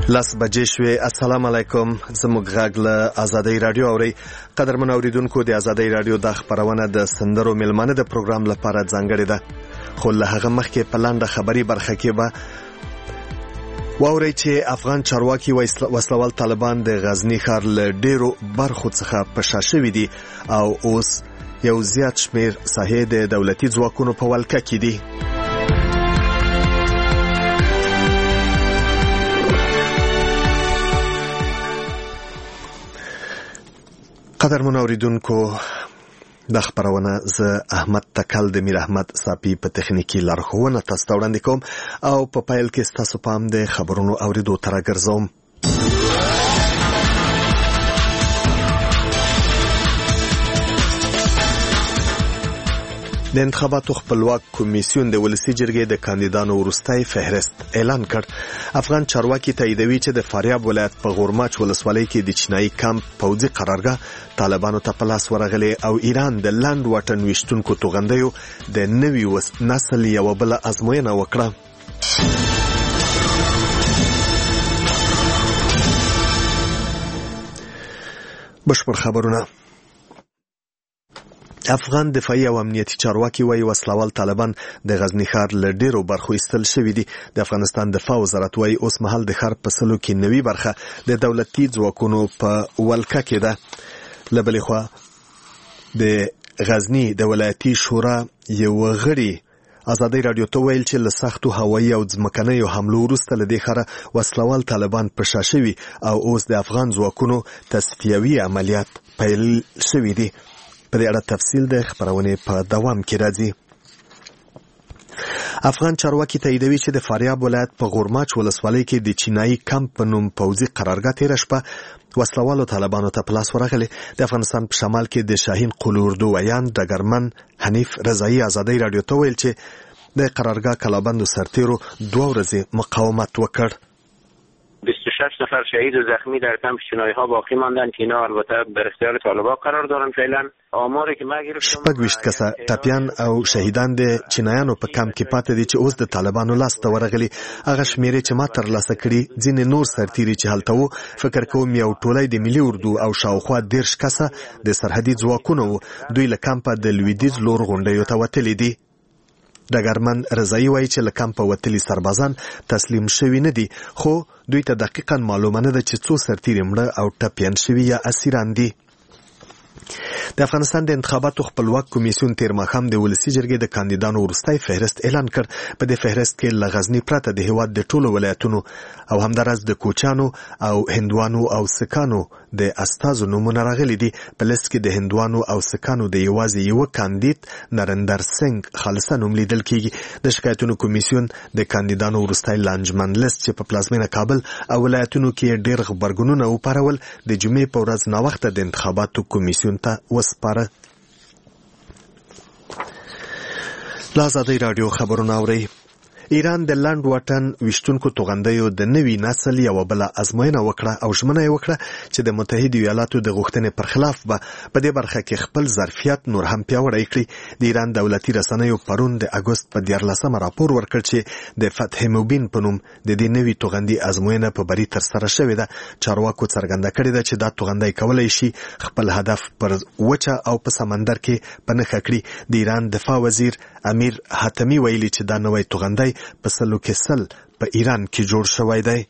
لاس بجې شوې. السلام علیکم. زموږ غږ له آزادۍ رادیو اوري. قدرمن اوریدونکو، د آزادۍ رادیو د خبرونه د سندرو ملمنه د پروګرام لپاره ځانګړې ده، خو له هغه مخکې په لاندې خبري برخه کې به واورئ چې افغان چارواکي وسلوال طالبان د غزنی ښار له ډیرو برخو څخه په شا شوي دي او اوس یو زیات شمیر ساحې د دولتي ځواکونو په ولکه کې دي. قدرمن اوریدونکو، د خبرونه زه احمد تکل د میر احمد صافی په تخنیکی لارښوونه تاسو ته وړاندې کوم او په پیل کې ستاسو پام د خبرونو اوریدو ته راګرځوم. د انتخاباتو خپلواک کمیسیون د ولسی جرګې د کاندیدانو وروستي فهرست اعلان کړ. افغان چارواکي تاییدوي چې د فاریاب ولایت په غورماچ ولسوالۍ کې د چینایي کمپ پوځي قرارګاه طالبانو ته په لاس ورغلي او ایران د لاند واټن ویشتونکو توغندیو د نوي نسل یو بل ازموینه وکړه. بشپړ خبرونه. افغان دفاعي او امنیتي چارواکي وايي وسلوال طالبان د غزنی ښار له ډیرو برخو ایستل شوي دي. د افغانستان دفاع وزارت وايي اوس مهال د ښار په سلو کې نوي برخه د دولتي ځواکونو په ولکه کې ده. له بلې خوا د غزنی د ولایتي شورا یو غړي آزادۍ رادیو ته ویل چې له سختو هوایي او ځمکنیو حملو وروسته له دې ښاره وسلوال طالبان په شا شوي او اوس د افغان ځواکونو تصفیوي عملیات پیل شوي دي. په دې اړه تفصیل د خبرونې په دوام کې راځي. افغان چارواکي تاییدوي چې د فاریاب ولایت په غورماچ ولسوالۍ کې د چینایي کمپ په نوم پوځي قرارګاه تېره شپه وسلوالو طالبانو ته په لاس ورغلې. د افغانستان په شمال کې د شاهین قلو اردو ویان ډګرمن حنیف رضایي آزادۍ رادیو ته ویل چې د قرارګاه کلابندو سرتیرو 2 ورځې مقاومت وکړ. 26 نفر شهید و زخمی در کمپ چینایی ها باقی ماندن که اینا البته در اختیار طالبان قرار دارن. فعلا آماری که ما گرفتم 26 کسه ټپیان او شهیدان د چینایانو په کمپ کې پاتې دي چې اوس د طالبانو لاس ته ورغلي. هغه شمیرې چې ما ترلاسه کړي ځینې نور سرتیري چې هلته وو فکر کوم یو ټولۍ د ملي اردو او شاوخوا 10 کسه د سرحدي ځواکونو وو. دوی له کمپه د لویدیځ لور غونډیو ته وتلي دي. ډګرمن رضایي وایي چې له کمپه وتلي سربازان تسلیم شوي نه دي، خو دوی ته دقیقاً معلومه نه ده چې څو سرتیري مړه او ټپیان شوي یا اسیران دي. د افغانستان د انتخاباتو خپلواک کمیسیون تیر ماښام د ولسی جرګې د کاندیدانو وروستی فهرست اعلان کړ. په دې فهرست کې له غزنی پرته د هیواد د ټولو ولایتونو او همداراز د کوچانو او هندوانو او سکانو د استازو نومونه راغلي دي. په لیست کې د هندوانو او سکانو د یوازې یو کاندید نریندر سنگ خالصه نوم لیدل کیږي. د شکایتونو کمیسیون د کاندیدانو وروستی لانجمن لیست چې په پلازمینه کابل او ولایتونو کې ډېر غبرګونونه وپارول د جمعې په ورځ ناوخته د انتخاباتو کمیسیون ته وسپاره. لا آزادۍ رادیو خبرونه اورئ. ایران د لاند واټن ویشتونکو توغندیو د نوي نسل یو بل ازموینه وکړه او ژمنه یې وکړه چې د متحده ایالاتو د غوښتنې پر خلاف به په دې برخه کې خپل ظرفیت نور هم پیاوړی کړي. د ایران دولتي رسنیو پرون د اګوست په 14 راپور ورکړ چې د فتح مبین په نوم د دې نوي توغندي ازموینه په بری ترسره شوې ده. چارواکو څرګنده کړې ده چې دا توغندی کولی شي خپل هدف پر وچه او په سمندر کې په نښه کړي. د ایران دفاع وزیر امیر حاتمی ویلي چې دا نوی توغندی په سلو کې سل په ایران کې جوړ شوی دی.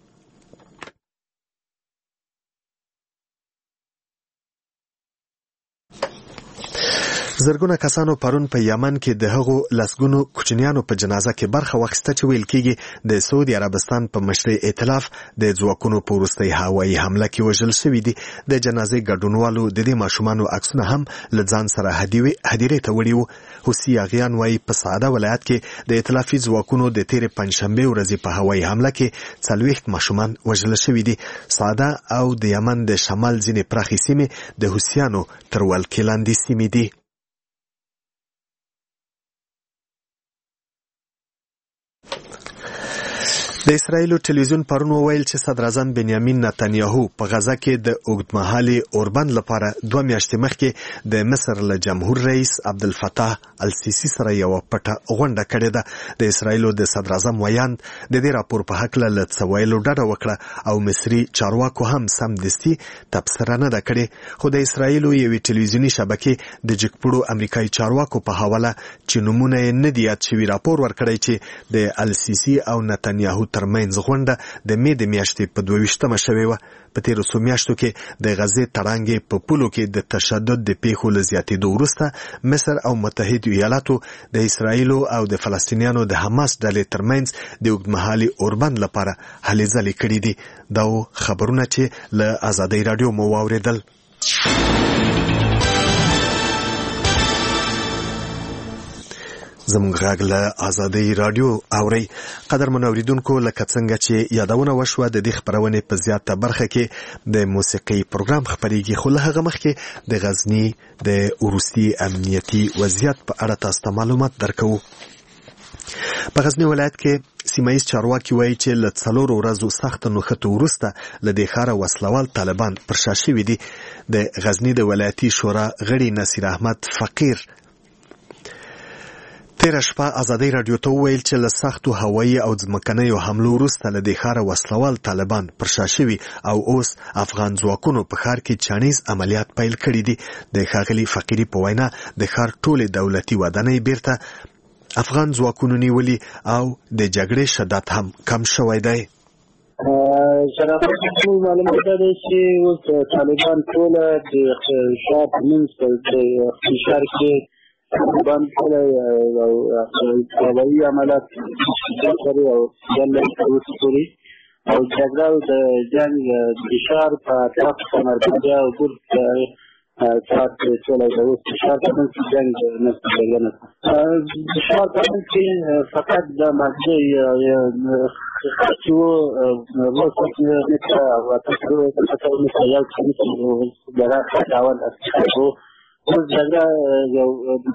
زرګونه کسانو پرون په یمن کې د هغو لسګونو کوچنیانو په جنازه کې برخه واخیسته چې ویل کېږي د سعودي عربستان په مشرۍ ائتلاف د ځواکونو په وروستۍ هوایي حمله کې وژل شوي دي. د جنازې ګډونوالو د دې ماشومانو عکسونه هم له ځان سره هدیرې ته وړي وو. حوثي اغیان وایي په سعده ولایت کې د ائتلافي ځواکونو د تېرې پنجشنبې ورځې په هوایي حمله کې 40 ماشومان وژل شوي دي. سعده او د یمن د شمال ځینې پراخې سیمې د حوثیانو تر ولکې لاندې سیمې دي. د اسرایل ټلویزیون پرون وویل چې صدر اعظم بنیامین نتنیاهو په غزا کې د اوږدمهالي اوربند لپاره 2 میاشتې مخکې د مصر له جمهور رئیس عبدالفتاح السیسی سره یو پټه غونډه کړې ده. د اسرایل د صدر اعظم ویاند د دې راپور په حق له څویلو ډډه وکړه او مصري چارواکو هم سمدستي تبصره نه ده کړې، خو د اسرایل یوې ټلویزیونی شبکې د جګپړو امریکایي چارواکو په حواله چې نمونه یې نه دی یاد شوي راپور ورکړی چې د السیسی او نتنیاهو ترمنځ غونډه د مې د میاشتې په 22مه شوې وه. په تیرو څو میاشتو کې د غزې تړانګې په پولو کې د تشدد د پیښو له زیاتېدو وروسته مصر او متحد ایالاتو د اسرایلو او د فلسطینیانو د حماس ډلې ترمنځ د اوږدمهالي اوربند لپاره هلې ځلې کړي دي. دا خبرونه چې له آزادۍ راډیو مو واورېدل. زموږ غږ له آزادۍ راډیو اوري. قدرمن اوریدونکو، لکه څنګه چې یادونه وشوه د دې خبرونې په زیاته برخه کې د موسیقي پروګرام خبرېږي، خو له هغه مخکې د غزنی د وروستي امنیتي وضعیت په اړه تاسو ته معلومات درکوو. په غزنی ولایت کې سیمایي چارواکي وایي چې له 4 ورځو سخت نوښتو وروسته له دې ښاره وسلوال طالبان پر شا شوي دي. د غزنی د ولایتي شورا غړي نصیر احمد فقیر تیره شپه آزادۍ راډیو ته وویل چې له سختو هوایي او ځمکنیو حملو وروسته له دې ښاره وسلوال طالبان پر شا شوي او اوس افغان ځواکونو په ښار کې چانیز عملیات پیل کړي دي. د ښاغلي فقیري په وینا د ښار ټولې دولتي ودانۍ بیرته افغان ځواکونو نیولي او د جګړې شدت هم کم شوی دی. شرافت معلومات ده چې اوس طالبان ټول د ښار په منځ د ښار کې بند کړی او هوایي عملیات کوي او جنګ کوي او جګړه او د جنګ د ښار په اطراف کې مرکزي او ګرد ساعت چولای د اوس ښار په منځ کې جنګ نه کوي. د ښار په منځ کې فقط د مغزي خاصو وسط نکته او تاسو ته مثلا یو څه دغه خاطاون استفاده اوس جګړه یو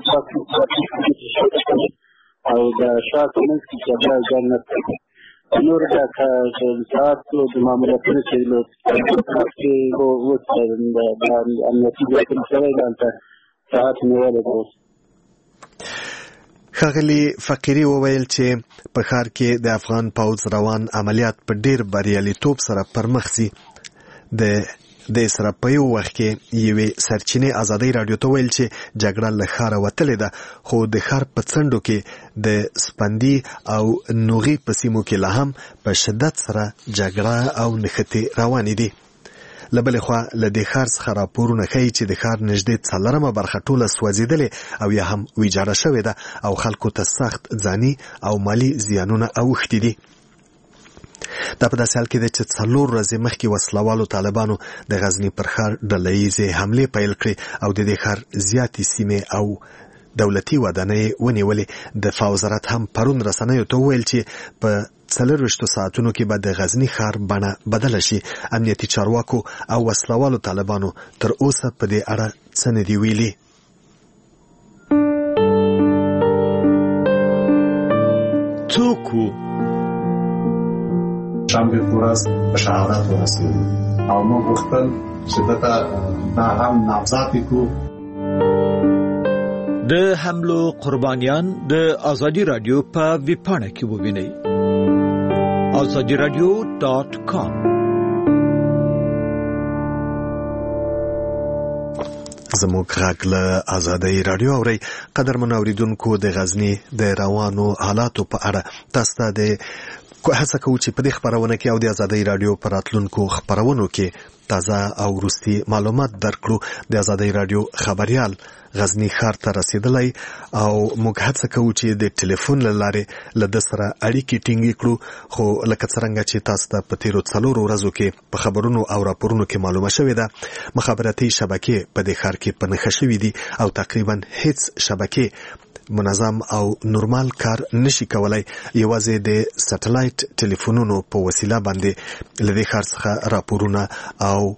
او د شاعت منځ کې جګړه ځان نه کوي. نور د ساعتو د معاملاتو چې له کې اوس د امنیتي ځواکونو سره دلته ساعت نیولې ده. ښاغلي فقیري وویل چې په ښار کې د افغان پوځ روان عملیات په ډیر بریالیتوب سره پرمخ ځي. د سره په یو وخت کې یوې سرچینې آزادۍ راډیو ته ویل چې جګړه له ښاره وتلې ده، خو د ښار په څنډو کې د سپندي او نوغي په سیمو کې لا هم په شدت سره جګړه او نښتې روانې دي. له بلې خوا له دې ښار څخه راپورونه ښیي چې د ښار نږدې 4مه برخه ټوله سوځېدلې او یا هم ویجاړه شوې ده او خلکو ته سخت ځاني او مالي زیانونه اوښتي دي. دا په داسې حال کې ده چې 4 ورځې مخکې وسلوالو طالبانو د غزنی پر ښار ډلهییزې حملې پیل کړې او د دې ښار زیاتې سیمې او دولتي ودانۍ ونیولې. دفاع وزارت هم پرون رسنیو ته وویل چې په 24 ساعتونو کې به د غزنی ښار بڼه بدله شي. امنیتي چارواکو او وسلوالو طالبانو تر اوسه په دې اړه څه نه دي ویلي. څوک شنبه ورځ په شهادت ورسېدو او موږ غوښتل چې دا هم نامزد کړو. د حملو قربانیان د آزادۍ راډیو په ویبپاڼه کې ووینئ. azadiradio.com. زموږ غږ له آزادۍ راډیو اوري. قدرمن اوریدونکو، د غزنی د روانو حالاتو په اړه تاسو ته د هڅه کوو چې په دې خبرونه کې او د آزادۍ راډیو پر راتلونکو خبرونو کې تازه او وروستي معلومات درکړو. د آزادۍ راډیو خبريال غزنی ښار ته رسیدلی او موږ هڅه کوو چې د ټلیفون له لارې له ده سره اړیکې ټینګې کړو، خو لکه څرنګه چې تاسو ته په تیرو 4 ورځو کې په خبرونو او راپورونو کې معلومه شوې ده، مخابراتي شبکې په دې ښار کې په نښه شوي دي او تقریبا هیڅ شبکې منظم او نورمال کار نشي کولای. یوازې د سټلایټ ټلیفونونو په وسیله باندې له دې ښار څخه راپورونه او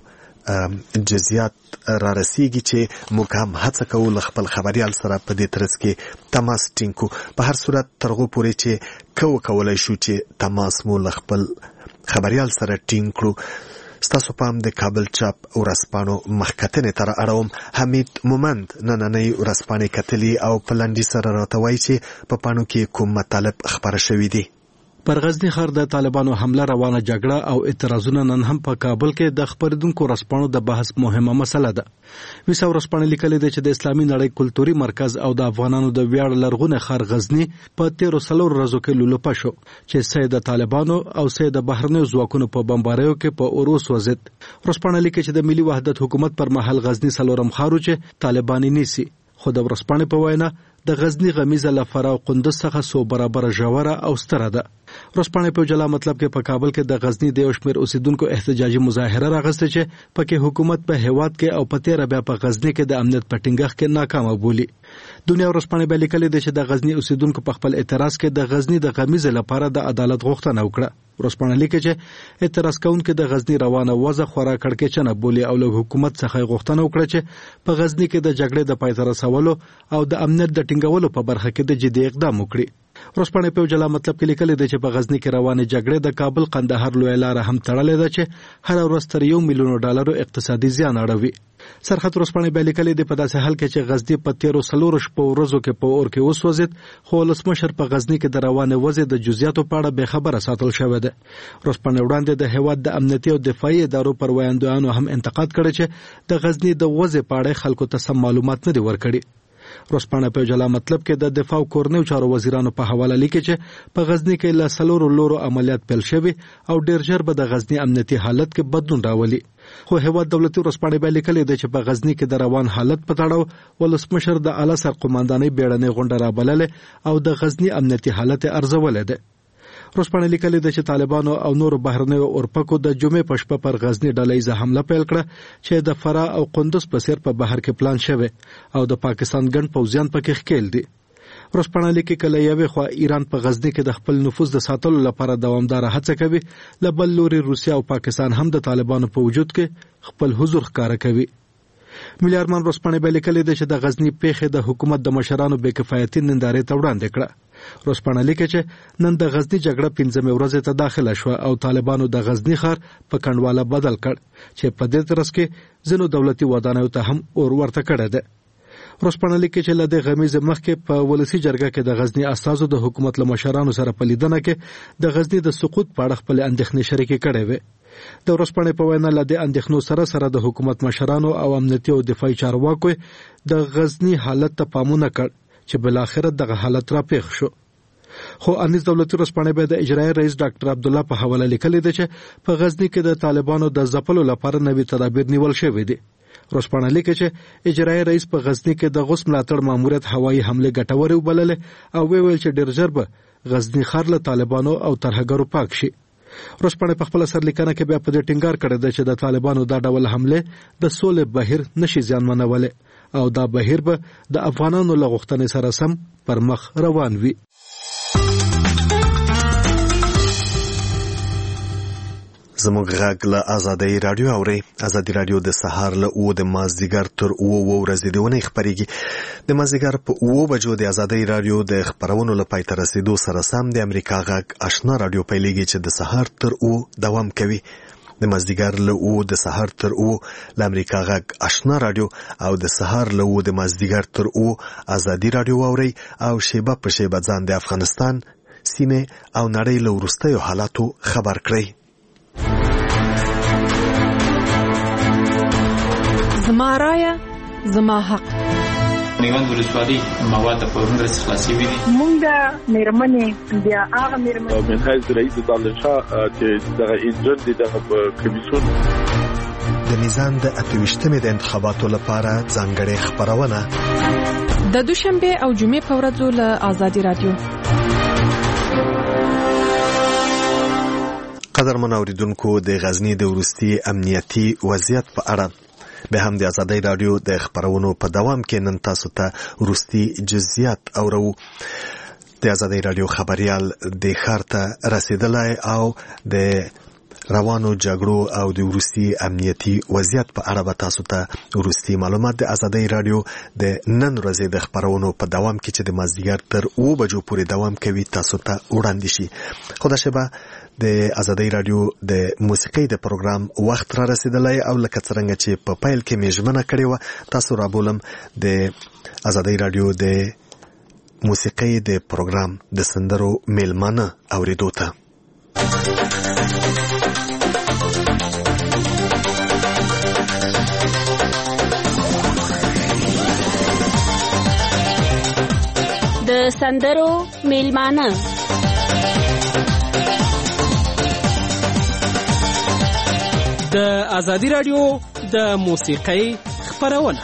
جزئیات را رسیږي چې موږ هم هڅه کوو خپل خبريال سره په دې ترڅ کې تماس ټینګ کړو. په هر صورت ترغو پورې چې کولای شو چې تماس مو خپل خبريال سره ټینګ کړو. ستاسو پام د کابل چاپ ورځپاڼو مخکتنې تر اړوم. حمید مومند نننۍ ورځپاڼې کتلي او په لنډي سره راته وایي چې په پاڼو کې کوم مطالب خبره شوي دي. پر غزنی ښار د طالبانو حمله روانه جګړه او اعتراضونه نن هم په کابل کې د خبرېدونکو ورځپاڼو د بحث مهمه مسله ده. ویسا ورځپاڼه لیکلې ده چې د اسلامي نړۍ کلتوري مرکز او د افغانانو د ویاړ لرغونه ښار غزنی په 13 ورځو کې لولپه شو چې سید طالبانو او سید بهرنیو ځواکونو په بمباریو کې په اوروس وزید. ورځپاڼه لیکي چې د ملي وحدت حکومت پر مهال غزنی څلورم ښار چې طالبان نیسي، خو د ورځپاڼې په وینا د غزنی غمیزه لفرا او قندوز څخه سو برابر ژوره او ستره ده. ورځپاڼې په جلا مطلب کې په کابل کې د غزنی د یو شمېر اوسیدونکو احتجاجي مظاهره راغسته چې پکې حکومت په هیواد کې او په 13 بیا په غزنی کې د امنیت په ټینګښت کې ناکام بولی. دنیا ورځپاڼې به لیکلي ده چې د غزنی اوسیدونکو په خپل اعتراض کې د غزنی د غمیزه لپاره د عدالت غوښتنه وکړه. ورځپاڼه لیکي چې اعتراض کوونکو د غزنی روانه وضع خورا کړکېچنه بولی او له حکومت څخه غوښتنه وکړه چې په غزنی کې د جګړې د پای ته رسولو او د امنیت د ټینګولو په برخه کې د جدي اقدام وکړي. ورځپاڼې په جلا مطلب کې لیکلي ده چې په غزنی کې روانه جګړې د کابل قندهار لوی لار هم تړلې ده چې هر ورځ تر $1 ملیون اقتصادي زیان اړوي. سرحد ورځپاڼې به لیکلي ده په داسې حال کې چې غزنی په 13 ورځو کې په اور کې وسوځید، خو ولسمشر په غزنی کې د روانه وضع د جزئیاتو په اړه به خبره ساتل شوې ده. ورځپاڼې وړاندې د هیواد د امنیتي او دفاعي ادارو پر وړاندوینو هم انتقاد کړی چې د غزنی د وضع په اړه خلکو ته سم معلومات نه دي ورکړي. ورځپاڼه په جلا مطلب کې د دفاع او کورنیو چارو وزیرانو په حواله لیکي چې په غزنی کې له 4 لورو عملیات پیل شوي او ډیر ژر به د غزنی امنیتي حالت کې بدلون راولي. خو هیواد دولتي ورځپاڼې به لیکلي ده چې په غزنی کې د روان حالت په تړاو ولسمشر د اعلی سرقومندانۍ بیړنۍ غونډه رابللې او د غزنی امنیتي حالت ارزولې ده. ورځپاڼه لیکلي ده چې طالبانو او نور بهرنیو اورپکو د جمعې په شپه پر غزنی ډلهیزه حمله پیل کړه چې د فرا او قندوز په سر په بهر کې پلان شوی او د پاکستان ګڼ پوځیان پکې ښکېل دي. ورځپاڼه لیکي کله یوې خوا ایران په غزنی کې د خپل نفوذ د ساتلو لپاره دوامدار هڅه کوي، له بل لوري روسیا او پاکستان هم د طالبانو په وجود کې خپل حضور ښکاره کوي. ملي ارمان ورځپاڼې به لیکلي ده چې د غزنی پیښې د حکومت د مشرانو بې کفایتي نندارې ته وړاندې کړه. ورځپاڼه لیکي چې نن د غزنی جګړه 15 ورځې ته داخله شو او طالبانو د غزنی ښار په کنډواله بدل کړ چې په دې ترڅ کې ځینو دولتي ودانیو ته هم اور ورته کړی ده. ورځپاڼه لیکي چې له دې غمیزه مخکې په ولسی جرګه کې د غزنی استازو د حکومت له مشرانو سره په لیدنه کې د غزنی د سقوط په اړه خپل اندېښنې شریکې کړې وې. د ورځپاڼې په وینا له دې اندېښنو سره د حکومت مشرانو او امنیتي او دفاعي چارواکو د غزنی حالت ته پامونه کړ چې بل اخر دغه حالت را پیښ شو. خو انیس دولتي ورځپاڼې به د اجرایي رئیس ډاکټر عبد الله په حواله لیکلي ده چې په غزنی کې د طالبانو د ځپلو لپاره نوي تدابیر نیول شوي دي. ورځپاڼه لیکي چې اجرایي رئیس په غزنی کې د غوث ملاتړ ماموریت هوایي حمله ګټورې وبللې او ویل چې ډیر ژر به غزنی ښار له طالبانو او ترهګرو پاک شي. ورځپاڼه په خپل سرلیکنه کې بیا په دې ټینګار کړی دی چې د طالبانو دا ډول حمله د سولې بهیر نشي زیانمنولې او دا بهیر به د افغانانو له غوښتنې سره سم پر مخ روان وي. زموږ غږ له آزادۍ رادیو اوري. آزادۍ رادیو د سهار له 9 د مازدیګر تر 9 ورځې د ونې خبريږي. د مازدیګر په 9 بجو د آزادۍ رادیو د خبرونو لپاره تر رسیدو سره سم د امریکا غږ آشنا رادیو پیلېږي چې د سهار تر 9 دوام کوي. د مازدیګر له 9 د سهار تر 9 د امریکا غږ آشنا رادیو او د سهار له 9 د مازدیګر تر 9 آزادۍ رادیو اوري او شیبه په شیبه ځان د افغانستان سیمه او نړۍ له وروستیو حالاتو خبر کړئ. زما رایه زما حق. نیوند ولسوالۍ مواد په ورنرس خلاصي وي. مونږه مېرمنې بیا هغه مېرمنې من حیث رئیس دانشا چې دغه انجن دي دغه کمیسیون د میزان د 28مې د انتخاباتو لپاره ځانګړې خبرونه د دوشنبه او جمعې په ورځو له آزادۍ رادیو. قدرمن اوریدونکو، د غزنی د وروستي امنیتي وضعیت په اړه به هم د آزادۍ رادیو د خبرونو په دوام کې نن تاسو ته وروستي جزئیات اورو. د آزادۍ رادیو خبريال د ښار ته رسیدلای او د روانو جګړو او د روسي امنیتي وضعیت په اړه به تاسو ته وروستي معلومات د ازادۍ رادیو د نن ورځې د خبرونو په دوام کې چې د مازدیګر تر 2 بجو پورې دوام کوي تاسو ته وړاندې شي. خو دا شبه د ازادۍ رادیو د موسیقۍ د پروګرام وخت را رسیدلی او لکه څنګه چې په پیل کې مې ژمنه کړې وه تاسو رابولم د ازادۍ رادیو د موسیقۍ د پروګرام د سندرو میلمانه اوریدو ته. د سندرو میلمانه د ازادي رادیو د موسیقۍ خبرونه.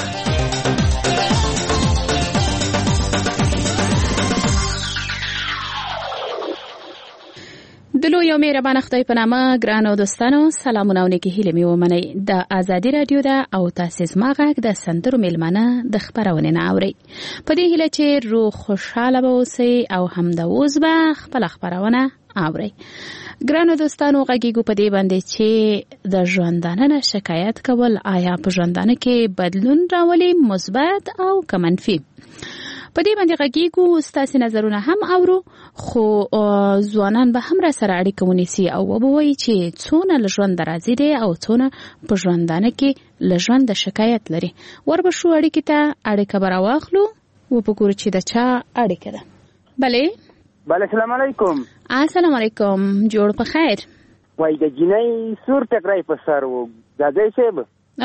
د لوی او مهربان خدای په نامه ګرانو دوستانو سلامونه او نیکی هیله مې ومنئ. د ازادي رادیو ده او تاسو زما غږ د سندرو میلمانه د خبرونه نه اورئ. په دې هیله چې روغ خوشاله به اوسئ او همدا اوس به خپل خبرونه اورئ. ګرانو دوستانو غږیږو په دې باندې چې د ژوندانه نه شکایت کول آیا په ژوندانه کې بدلون راولي مثبت او که منفي. په دې باندې غږیږو ستاسو نظرونه هم اورو خو ځوانان به هم را سره اړیکه ونیسي او وبوي چې څونه له ژوند راضي دي او څونه په ژوندانه کې له ژوند شکایت لري. وربشو اړیکې ته اړیکه براواخلو و وګورو چې د چا اړیکه ده. بله السلام علیکم. السلام علیکم. جوړ په خیر. وای د جنۍ سور ټکرای په سر و دځای شیب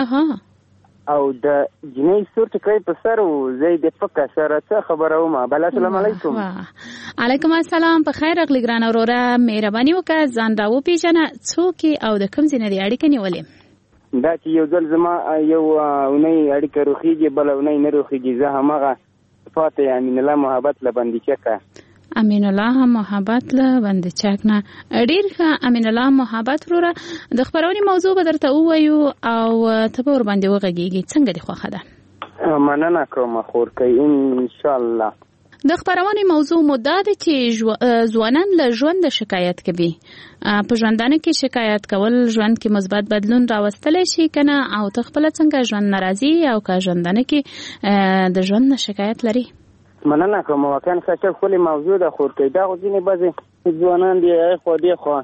او د جنۍ سور ټکرای په سر و زې د فکر سره څه خبره ومه. بل السلام علیکم. علیکم السلام. په خیر اغلی ګران اوروره مهرباني وکړه ځان را وپیژنه څوک او د کوم ځای نه دی اړیکه نیولې. دا چې یو ځل زما یو اونۍ اړیکه روخیږي بل اونۍ نه روخیږي. زه همغه فاتح امین الله محبت لبندې چکه امین الله محبت له بند چک نه ډیر ښه. امین الله محبت وروره د خبرونې موضوع به درته ووایو او ته به ورباندې وغږیږي. څنګه دې خوښه ده؟ مننه کوم خورکۍ ان شاء الله. د خبرونې موضوع مو دا ده چې ځوانان له ژوند شکایت کوي. په ژوندانه کې شکایت کول ژوند کې مثبت بدلون راوستلی شي کنه او ته خپل څنګه ژوند ناراضي او که ژوندانه کې د ژوند شکایت لري. مننه کوم واقعا څه خپل موضوع د خورکۍ دا غوښنه بعضی ځوانان دی خو دی خو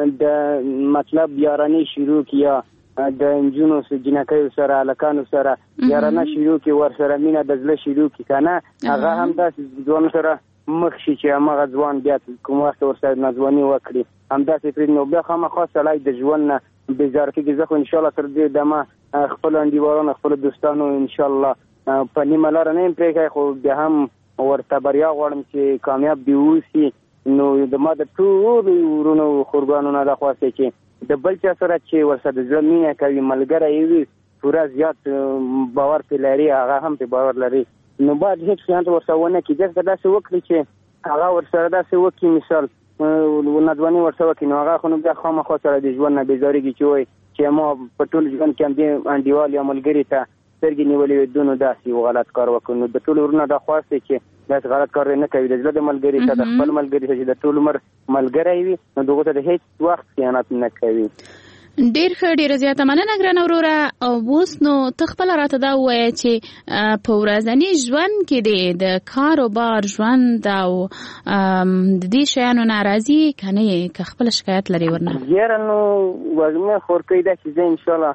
د مطلب یارانه شروع کیا د انجونو سره جنکۍ سره الکانو سره یارانه شروع کی ور سره مینا د زله شروع کی کنه هغه هم د ځوان سره مخ شي چې هغه ځوان بیا کوم وخت ور سره نځواني وکړي هم دا چې نو بیا هم خاصه لای د ژوند نه بیزار کیږي. زه خو ان شاء الله تر دې دمه خپل انډیوالانو خپل دوستانو ان شاء الله په نیمه لار نه پرېږي خو بیا هم ورته بریا غواړم چې کامیاب دی اوسي. نو د ما د ټول ورونو خورګانو نه د خواسته چې د بل چا سره چې ورسره د زمينه کوي ملګری وي پورا زیات باور په لري هغه هم په باور لري. نو بعد هیڅ څه ورسره ونه کیږي دا څه وکړي چې هغه ورسره دا څه وکړي مثال ونځواني ورسره وکړي نو هغه خو نو بیا خامخا سره د ژوند نه بیزاریږي چې وای چې ما په ټول ژوند کې هم دې انډیوال یا ملګری ته سترګې نیولې دونو داسې یو غلط کار وکړو. د ټول ورونه دا خواسته چې داسې غلط کار نه کوي. د زړه د ملګری ته د خپل ملګری ته چې د ټول عمر ملګری وي نو دغه ته د هیڅ وخت خیانت نه کوي. ډیر ښه ډیره زیاته مننه ګرانه وروره. او اوس نو ته خپله راته دا ووایه چې په ورځني ژوند کې د کاروبار ژوند او د دې شیانو نه راضي که نه یې که خپله شکایت لري ورنه؟ یاره نو وږمه خورکۍ دا چې زه انشاءالله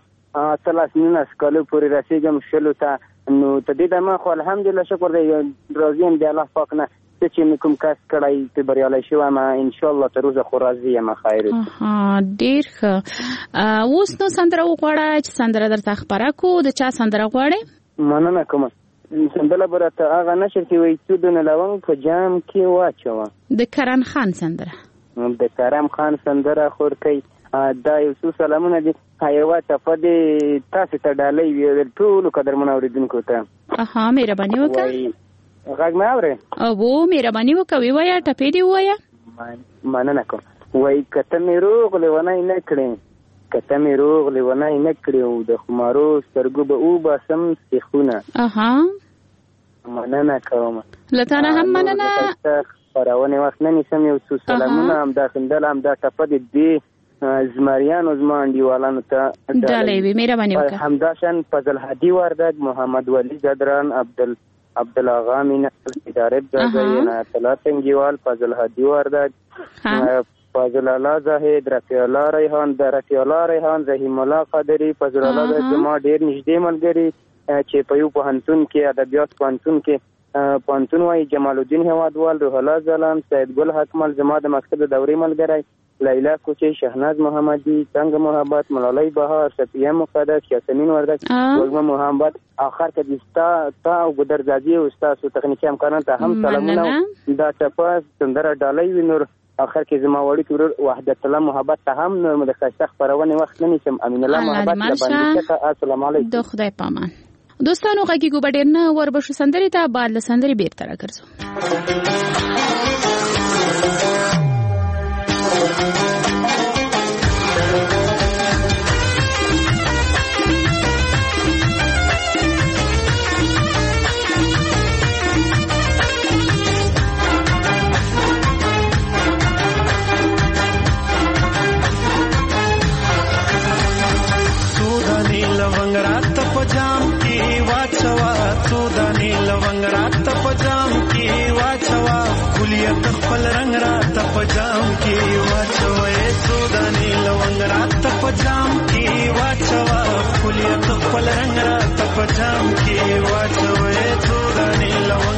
13 کالو پورې رسیږم شلو ته نو ته دې دمه خو الحمدلله شکر دی راضي یم د الله پاک نه چې مې کوم کس کړی ته بریالی شوم ان شاء الله تر اوسه خو راضي یم. خیر ډیر ښه. اوس نو سندره وغواړه چې سندره درته خپره کو. د چا سندره غواړې؟ مننه کوم. سندره به راته هغه نشر کې وایي څو دونه لونګ په جام کې واچوه د کرم خان سندره. د کرم خان سندره خورکۍ دا یو څو سلامونه دي حیوات په دې تاسو ته ډالۍ ویل ټول قدرمن اوریدونکو ته. مهرباني وکړه. غږ مې اورې؟ او مهرباني وکوي وایه ټپې دی وایه. مننه کوم. وای کته مې روغ لیونای نه کړې کته مې روغ لیونای نه کړې د خمارو سترګو به او باسم سیخونه. مننه کوم. لتانه هم مننه. پرونه وخت نه نیسم یو څو سلامونه هم دا سندل هم دا ټپه دي زمریان او زما انډیوالانو ته ډالۍ وي. مهرباني وکړه. همداشان فضل هادي وردګ، محمد ولی زدران، عبدالآغا مین اداره دغه عنایت الله تنگیوال، فضل هادي وردګ، فضل الله زاهد، رفیع الله ریحان، رحیم الله قادری. فضل الله زما ډیر نږدې ملګری چې په یو پوهنتون کې ادبیات پوهنتون وایي، جمال الدین هوادوال، روح الله زلان، سید ګل حکمل زما د مکتب د دورې ملګری، لیلا کوچی، شهناز محمدی، تنگ محبت، ملالی بهار، صفیه مقدس، یاسمین وردک، وزمه محمد. آخر که تا او بدرزادی او استاد تخنیکی همکاران ته هم سلامونه. دا ټپه سندره ډالۍ وي. نور آخر کې زما وړي ورور وحدت الله محبت ته هم نور د خاصه خبرونه وخت نه نشم. امین الله محبت لباندې. السلام علیکم. د خدای پامان. دوستانو غږیږو بډیر نه وربشو سندري ته بعد له سندري بیرته راګرځو. خپل رنگ راته پجام کې واچوي، سوداني لونګ راته پجام کې واچوا، کلیت خپل رنگ راته پجام کې واچوي، سوداني لونګ.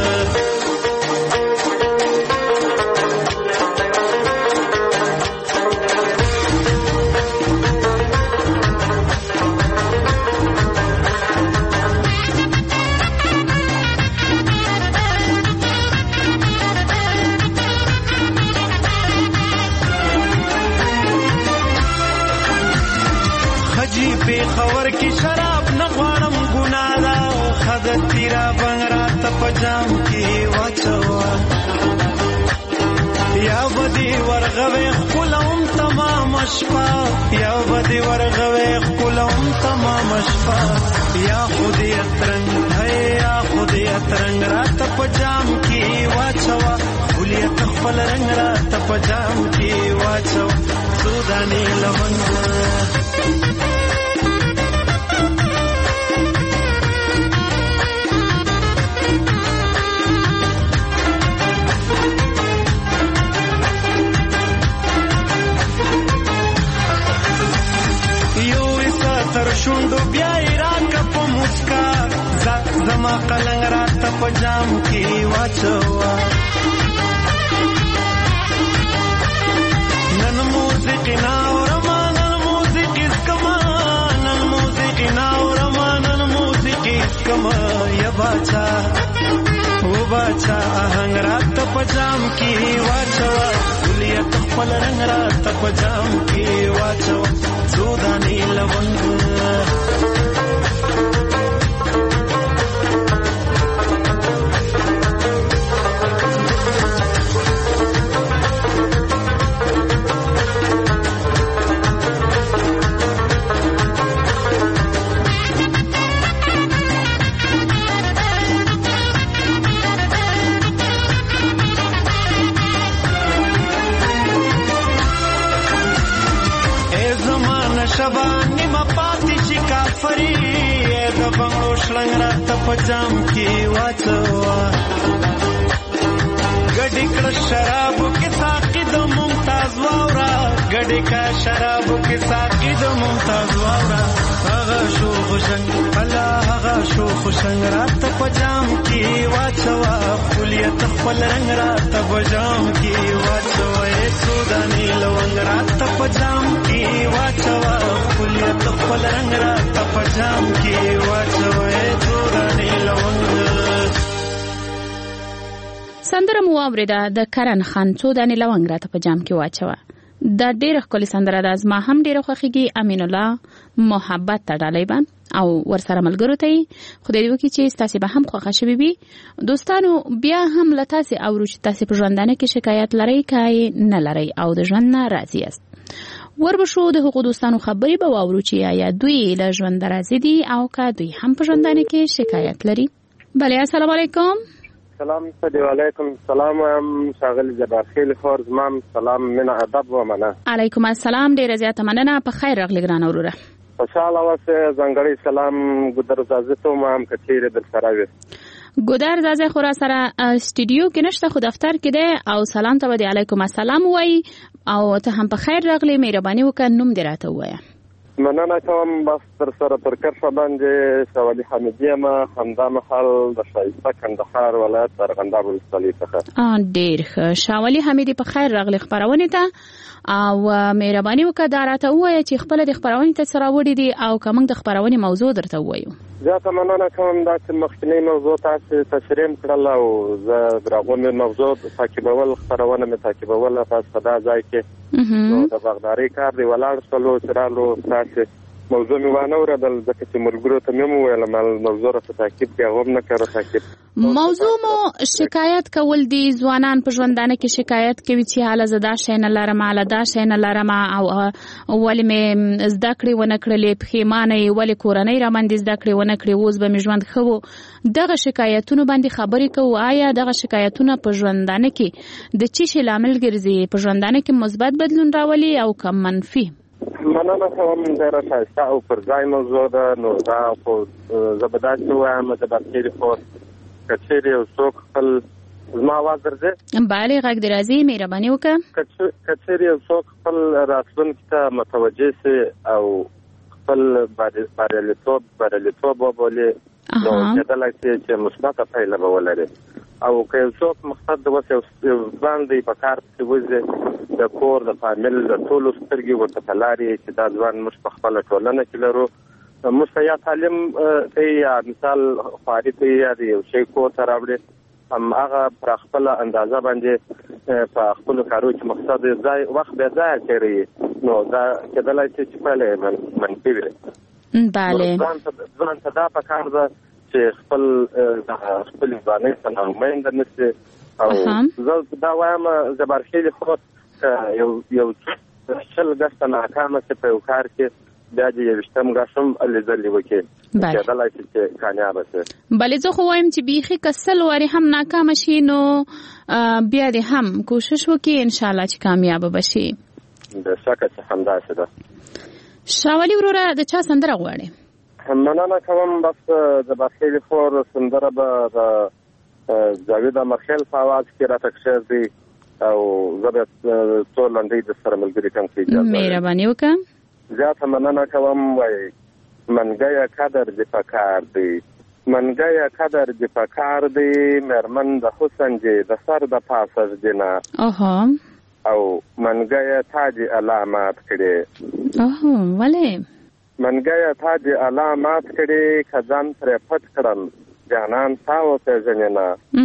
خور کی شراب نغوانم گنادا، خدت تیرا بنگرا تپجام کی واچوا، یا بدی ورغوی خلوم تمام شپا، یا بدی ورغوی خلوم تمام شپا، یا خودی اترنگ ہے، یا خودی اترنگ را تپجام کی واچوا، خلیت خپل رنگ را تپجام کی واچوا، سودانی لونگ. شوندو بیا راکا په مسکا، زما قلنګ راته پجام کې واچوا، نن موسیقي ناورما، نن موسیقي اسکما، نن موسیقي ناورما، نن موسیقي اسکما، یا باچا او باچا آهنګ راته پجام کې واچوا، کلیت خپل رنگ راته پجام کې واچوا، سوداني لونګ. شبانی ما پاتی چی کافری، د بنگلو شلنگ راته پجام کی واچوا، گډی کړه شرابو کې ساقي د ممتاز واورا، گډی کا شرابو کې ساقي د ممتاز واورا، هغه شو خوشنګ الله، هغه شو خوشنګ راته پجام کی واچوا، کلیت خپل رنگ راته پجام کی واچوا، سوداني لونګ راته پجام کی واچوا، کلیت خپل رنگ راته پجام کی واچوا، سوداني لونګ. سندره مو اوریده د کرن خان څو دانې لونګ راته په جام کې واچوه. دا ډېره ښکلې سندره ده، زما هم ډېره خوښېږي. امین الله محبت ته ډالۍ بند او ورسره ملګرو ته یې خدای دې وکړي چې ستاسې به هم خوښه شوې وي. دوستانو بیا هم له تاسې اورو چې تاسې په ژوندانه کې شکایت لرئ که یې نه لرئ او د ژوند نه راضي یاست. وربشو د هغو دوستانو خبرې به واورو چې آیا دوی له ژونده راضي دي او که دوی هم په ژوندانه کې شکایت لري. بله، السلام علیکم. سلام علیکم. سلام ښاغلی جبارخیل خور، زما سلام مینه ادب ومنه. علیکم السلام، ډیره زیاته مننه. په خیر راغلی ګرانه وروره. خوشحاله اوسه. ځانګړی سلام ګودر زازه ته هم که چیرې درسره وي. ګودر زازه خو را سره سټوډیو کې نشته، خو دفتر کې دی او سلام ته ودی علیکم السلام وای او ته هم په خیر راغلی. مهرباني وکړه نوم دې راته ووایه. مننه کوم. بس تر سره پر کرښه باندې شاولي حمیدي یم، همدا مهال د ښایسته کندهار ولایت ارغنداب ولسوالۍ څخه. ډېر ښه. شاولي حمیدي په خیر راغلی خپرونې ته او مهرباني وکړه دا راته ووایه چې خپله د خپرونې ته څه راوړي دي او که موږ د خپرونې موضوع درته ووایو. زیاته مننه کوم. دا چې مخکینۍ موضوع تاسې تشریح کړل او زه د هغوی موضوع تعقیبول، خپرونه مې تعقیبوله. تاسو په دا ځای کې نو د باغدارۍ کار دی ولاړ شولو چې رالو تاسې موضوع مې وانه اورېدل، ځکه چې ملګرو ته مې هم وویل موضوع راته تعقیب کړي، هغه هم نه کړه تعقیب. موضوع مو شکایت کول دي. ځوانان په ژوندانه کې شکایت کوي چې هله زه دا شی نه لرم، هله دا شی نه لرم او ولې مې زده کړې ونه کړلې، پښیمانه یې، ولې کورنۍ راباندې زده کړې ونه کړې، اوس به مې ژوند ښه و. دغه شکایتونو باندې خبرې کوو. آیا دغه شکایتونه په ژوندانه کې د څه شي لامل ګرځي؟ په ژوندانه کې مثبت بدلون راولي او که منفي؟ مننه کوم. ډېره ښایسته او پر ځای موضوع ده. نو دا خو زه به داسې ووایم د برخیري خور که چیرې یو څوک خپل زما آواز درځي؟ بله غږ دې راځي. مهرباني وکړه. که چیرې یو څوک خپل راتلونکي ته متوجه سي او خپل بریالیتوب وبولي نو کېدلی شي چې مثبته پایله به ولري. او که یو څوک مقصد اوس یو ځوان دی په کار پسې وځي، د کور د فامیل د ټولو سترګې ورته په لارې چې دا ځوان موږ په خپله ټولنه کې لرو، موږ ته یا تعلیم کوي یا مثال خواري کوي یا د یو شی کور ته راوړي، هماغه پر خپله اندازه باندې په خپلو کارو کې مقصد وخت بې ځایه تېروي، نو دا کېدلی شي چې پایله یې منفي وي. بله. ځوان ته دا پکار ده چې خپل ځوانۍ ته ناامیده نه شي. او زه دا وایم جبارخیل خو یو شل ګشته ناکامه شي په یو کار کې، بیا دې یویشتم ګش هم هلې ځلې وکړي، کېدلی شي چې کامیابه شي. بلې زه خو وایم چې بیخي که سل وارې هم ناکامه شي نو بیا دې هم کوشش وکړي انشاءالله چې کامیابه به شي. بېشکه چې همداسې ده. شاولي وروره د چا سندره غواړې؟ مننه کوم. بس د برخیلي خور سندره به د جاوید امرخیل په آواز کې راته کښېږ دی او زه به څو لنډۍ د سره ملګري کوم چې اجازه لري. مهرباني وکړه. زیاته مننه کوم. وایي منګیه قدر دې پکار دی، منګیه قدر دې پکار دی، مېرمن د حسن دې د سر د پاسه ږدي او منګیه تا دې علامات کړې. ولې؟ منګیه تا دې علامات کړې، که ځان پرې پټ کړم جانان تا وپېژنې نه،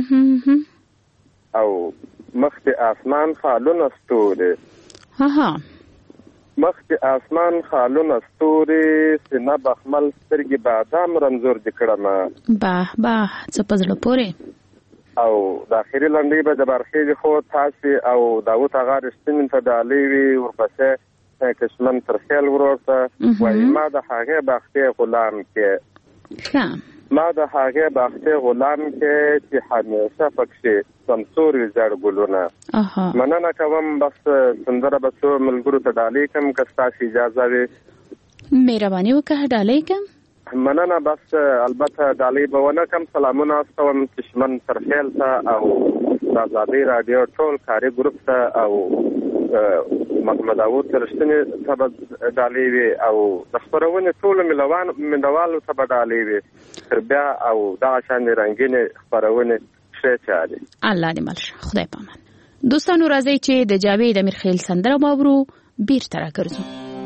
او مخ دې آسمان خالونه ستوري، مخ دې آسمان خالونه ستوري، سینه بخمل سترګې بادام رنځور دې کړمه. څه په زړه پورې. او د اخري لنډۍ به جبارخیل خو تاسې او داود اغا رښتینې ته ډالۍ وي، ورپسې کشمن تر خیل ورور ته وایي ما د هغې باختې غلام کې، ما د هغې باختې غلام کې چې همیشه پکښې سمسور وي زړ ګلونه. مننه کوم. بس سندره به څو ملګرو ته ډالۍ کړم که ستاسې اجازه وي. مهرباني وکړه ډالۍ کړم. مننه. بس البته ډالۍ به ونه کړم. سلامونه استوم کشمن تر خیل ته او د ازادۍ راډیو ټول کاري ګروپ ته او محمد داود رښتینې ته به ډالۍ وي او د خپرونې ټولو مینوالو ته به ډالۍ وي. تر بیا او دغه شانې رنګینې خپرونې ښې چارې. الله دې مل شه. خدای پامان. دوستانو راځئ چې د جاوید امیرخیل سندره واورو، بیرته راګرځو.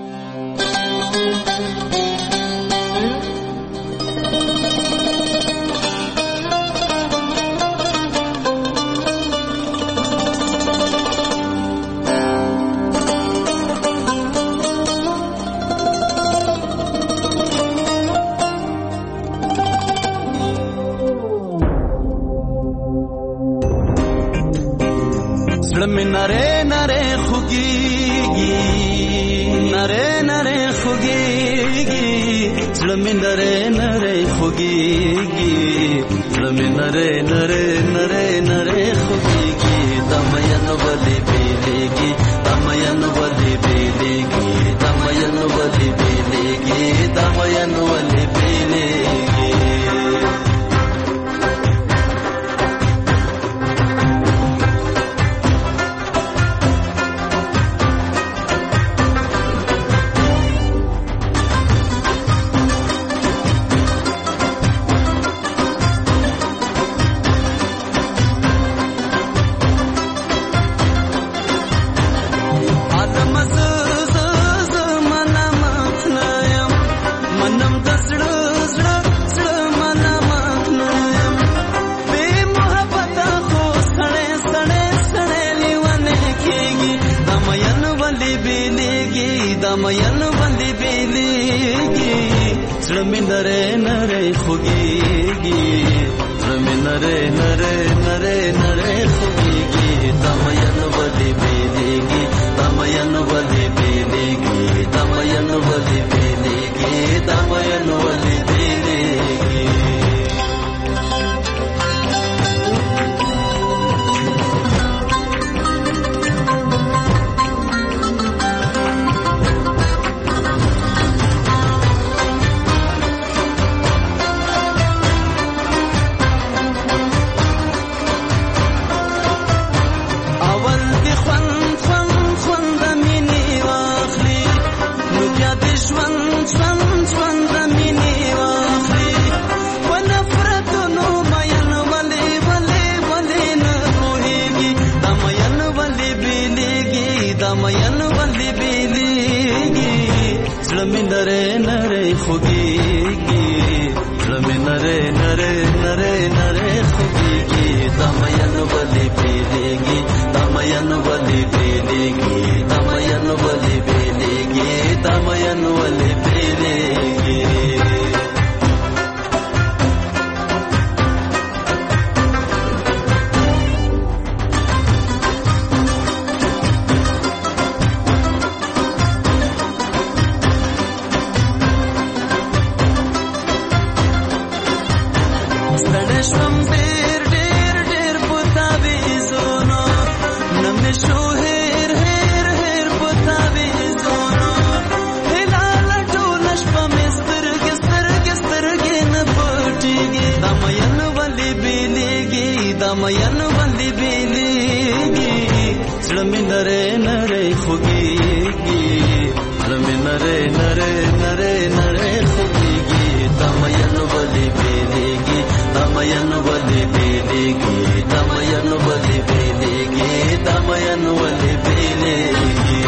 نره نره خوگیگی، نره نره خوگیگی، زلمی نره نره خوگیگی، زړه نره نره نره نره خوږيږي د مینو بلې بیلېږي د مینو بلې بیلېږي د مینو بلې بیلېږي د مینو بلې بیلېږي नरे नरे खुगीगी रमे नरे नरे नरे नरे खुगीगी दमयन बलि बेलेगी दमयन बलि बेलेगी दमयन बलि बेलेगी दमयन बलि बेलेगी नरे नरे खुगीगी रमे नरे नरे नरे नरे खुगीगी दमयन बलि बेलेगी दमयन बलि बेलेगी दमयन बलि बेलेगी दमयन बलि बेलेगी दमयन बलि बेलेगी रमे नरे नरे खुगीगी रमे नरे नरे नरे नरे खुगीगी दमयन बलि बेलेगी दमयन बलि बेलेगी दमयन बलि बेलेगी दमयन बलि बेलेगी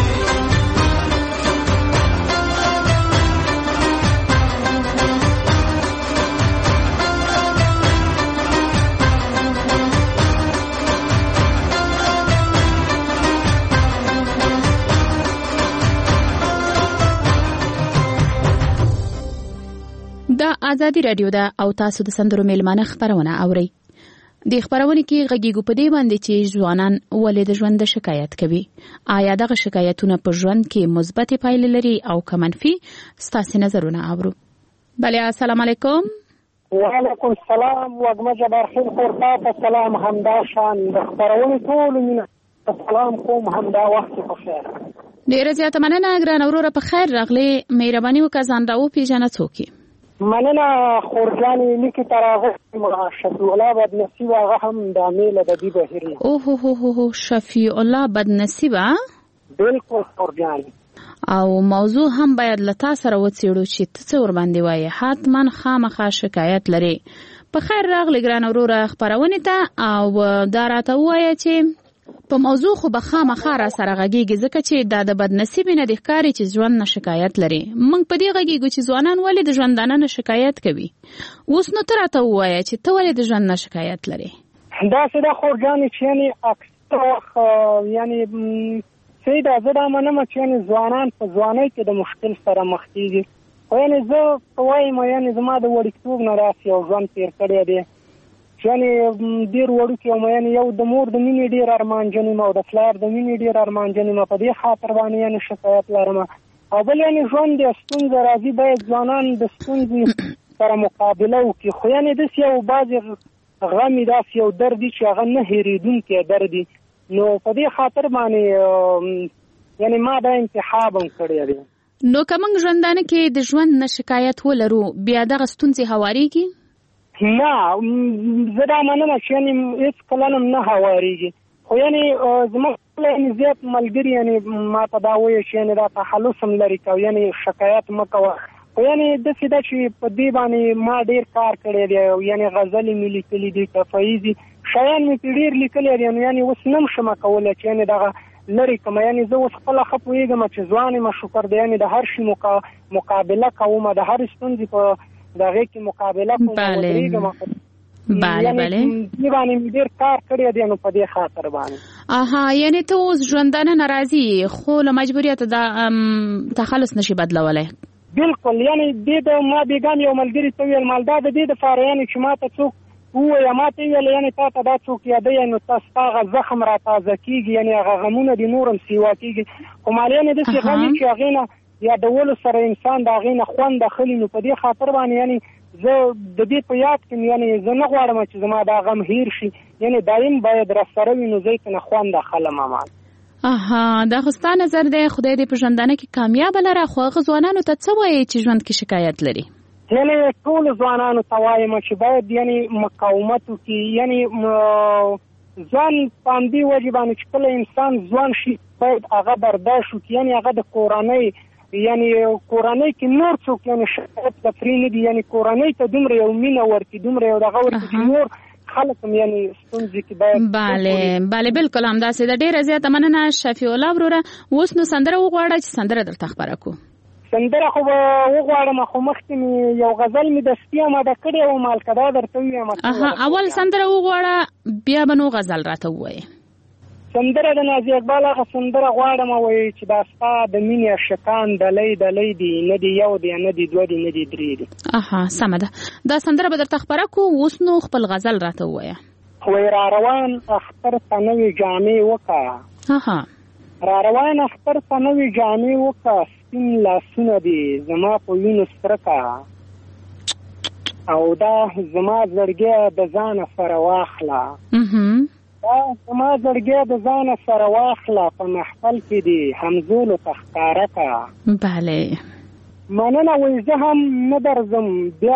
آزادی رادیو ده او تاسو د سندرو میلمانه خبرونه اورئ. د خبرونه کې غږیږو په دې باندې چې ځوانان ولې د ژوند شکایت کوي. آیا دغه شکایتونه په ژوند کې مثبت پایلې لري او که منفي؟ ستاسو نظرونه اورو. بله السلام علیکم. وعلیکم السلام. وګمه جبار خیل خورتا په سلام همدا شان د خبرونه ټول مینه سلام کوم همدا وخت په خیر. ډیره زیاته مننه ګران وروره په خیر راغلی. مهرباني وکړه ځان راوپېژنه څوک یې؟ مننه خورجانې لیکي تراغه شفیع الله بدنصیب هغه هم د میله د دې بهیري. اوه شفیع الله بدنصیب بالکل خورجانې. او موضوع هم باید له تا سره وڅېړو چې ته څه ورباندې وایې. حتما خامخا شکایت لرې. په خیر راغلی ګران وروره خپرونې ته او دا راته ووایه چې په موضوع خو به خامخا را سره غږیږي ځکه چې دا د بدنصیبې نه د ښکاري چې ژوند نه شکایت لري. موږ په دې غږیږو چې ځوانان ولې د ژوندانه نه شکایت کوي. اوس نو ته راته ووایه چې ته ولې د ژوند نه شکایت لري. داسې ده خورجانې چې یعنې اکثره وخت یعنې سیده زه دا منم چې یعنې ځوانان په ځوانۍ کې د مشکل سره مخ کېږي. خو یعنې زه وایم یعنې زما د وړکتوب نه داسې یو ژوند تېر کړی دی یعنې ډېر وړوکی یم. یعنې یو د مور د مینې ډېر ارمانجن یم او د پلار د مینې ډېر ارمانجن یم. په دې خاطر باندې یعنې شکایت لرم. او بل یعنې ژوند د ستونزه راځي باید ځوانان د ستونزې سره مقابله وکړي. خو یعنې داسې یو بعضې غم یې داسې یو درد دي چې هغه نه هېرېدونکی درد دي. نو په دې خاطر باندې یعنې ما دا انتخاب هم کړی دی. نو که موږ ژوندانه کې د ژوند نه شکایت ولرو بیا دغه ستونزې هوارېږي؟ نه، زه دا مننه چې یعنې هېڅ کله هم نه هوارېږي. خو یعنې زما زیات ملګري یعنې ما ته دا وایي چې یعنې دا تخلص هم لرې کوه، یعنې شکایت مه کوه. خو یعنې داسې ده چې په دې باندې ما ډېر کار کړی دی، یعنې غزلې مې لیکلي دي، تفایضي شیان مې پرې ډېر لیکلي دي. یعنې اوس نه م شمه کولی چې یعنې دغه لرې کړم. یعنې زه اوس خپله ښه پوهېږم چې ځوان یم، شکر دی، یعنې د هر شي مقابله کوم، د هر ستونزې په دغې کې مقابله کوم، ودرېږم. بله بله دې باندې مې ډېر کار کړی دی نو په دې خاطر باندې. یعنې ته اوس ژوندانه ناراضي خو له مجبوریته دا تخلص نشي بدلولی؟ بالکل. یعنې دې د ما بېګام یو ملګري ته ویل مال دا د دې دپاره یعنې چې ما ته څوک ووایه، ما ته ویل یعنې تا ته دا څوک یادوي نو ستا هغه زخم را تازه کېږي، یعنې هغه غمونه دې نور هم سیوا کېږي. خو مال یعنې داسې غم وي چې هغې نه یادولو سره انسان د هغې نه خوند اخلي. نو په دې خاطر باندې یعنې زه د دې په یاد کې یعنې زه نه غواړم چې زما دا غم هیر شي، یعنې دایم باید راسره وي، نو زه یې نه خوند اخلم. دا خو ستا نظر دی. خدای دې په ژوندانه کې کامیابه لره. خو هغه ځوانانو ته څه وایي چې ژوند کې شکایت لري؟ یعنې ټولو ځوانانو ته وایم چې باید یعنې مقاومت وکړي. یعنې ځوان په همدې وجې باندې چې کله انسان ځوان شي باید هغه برداشت وکړي. یعنې هغه د کورنۍ یعنې کورنۍ کې نور څوک یعنې شکایت د فري نه دي، یعنې کورنۍ ته دومره یو مینه ورکړي، دومره یو دغه ورکړي چې نور خلک هم یعنې ستونزې کې باید. بله بالکل همداسې ده. ډېره زیاته مننه شفیع الله وروره. اوس نو سندره وغواړه چې سندره درته خپره کړو. سندره خو به وغواړم، خو مخکې مې یو غزل مې دستي اماده کړی و، مالکه دا درته ووایم. اول سندره وغواړه بیا به نو غزل راته ووایې. سندره د نازي اقبال هغه سندره غواړم وایي چې دا ستا د مینې عشقان ډلۍ ډلۍ دي، نه دي یو دی، نه دي دوه دي، نه دي درې دي. سمه ده. دا سندره به درته خپره کړو. اوس نو خپل غزل راته ووایه. وایي را روان اختر ته نوې جامې وکړه، را روان اختر ته نوې جامې وکړه، سپین لاسونه دي زما په وینو سرکه، او دا زما زړګی د ځانه سره واخله، دا زما زړګی د ځانه سره واخله، په محفل کې دي همزولو ته ښکاره که. بله مننه. وایي زه هم نه درځم بیا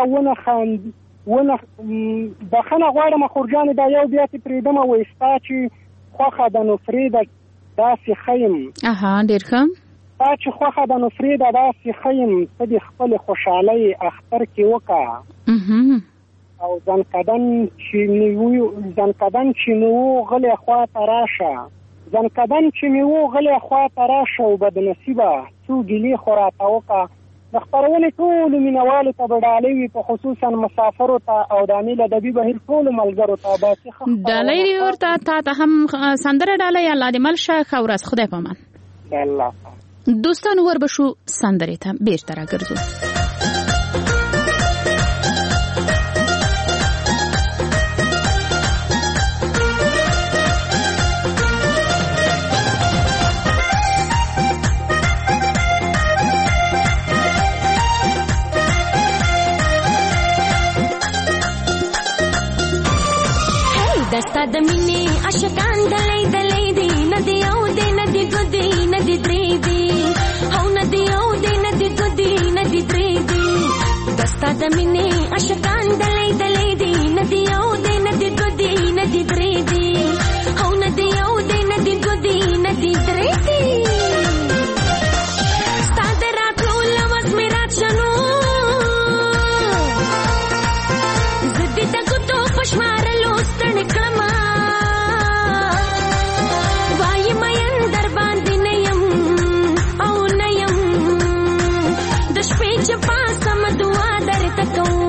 بخښنه غواړم خورجانې، دا یو بیا تې پرېږدمه. وایي ستا چې خوښه ده نو فرېده داسې ښه یم. ډېر ښه. ستا چې خوښه ده نو فرېده داسې ښه یم، ته دې خپلې خوشحالۍ اختر کې وکړه، او ځنکدن چې مې و غلی خوا ته راشه، ځنکدن چې مې و غلی خوا ته راشه، او بدنصیبه څو ګیلې خو راته وکړه. د خپرونې ټولو مینوالو ته به ډالۍ وي، په خصوصا مسافرو ته او د امیر ادبي بهیر ټولو ملګرو ته. ډالۍ دې ورته تا ته هم سندره ډالۍ. الله دې مل شه. ښه ورځ. خدای پامان. الله. دوستانو وربشو سندرې ته بیرته راګرځو. دستا د مینې عاشقان دلې دلې دي، نه دی او دی نه دی ګودي نه دی درې دي، او نه دی او دی نه دی ګودي نه دی درې دي. دستا د مینې عاشقان دلې دلې دي، نه دی او دی نه دی ګودي نه دی درې دي، او نه دی او دی نه دی ګودي نه دی درې دي. ستا د راتلو لوز مې رات شنو، زه دې د ګوتو په شمارلو ستړې کړمه، وایم یم در باندې نه یم او نه یم، د شپې چې پاسم دعا درته کوم.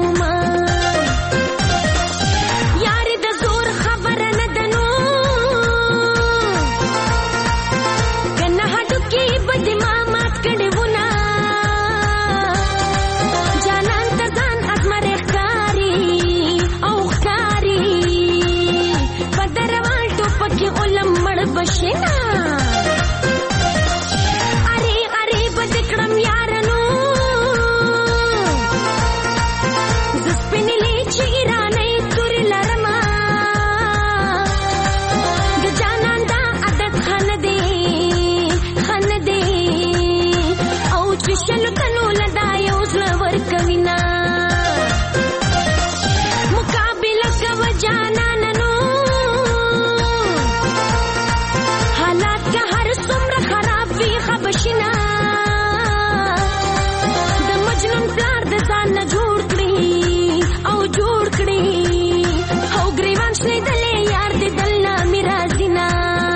شلو تنو لدا یو زړه ورکوینا مقابله کوه جانانو حالات که هر څومره خراب وي خبشینا د مجنون پلار د ځان نه جوړ کړي او جوړ کړي او ګریوان شلیدلې یار د دل نه مې راځينا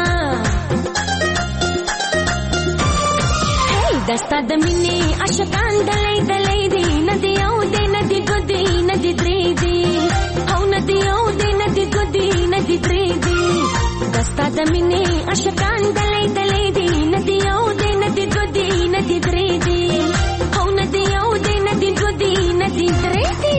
دستا د مینې عاشقان دلې دلې دي ندی او دې ندی ګدي ندی درې دي او ندی او دې ندی ګدي ندی درې دي دستا د مینې عاشقان دلې دلې دي ندی او دې ندی ګدي ندی درې دي او ندی او دې ندی ګدي ندی درې دي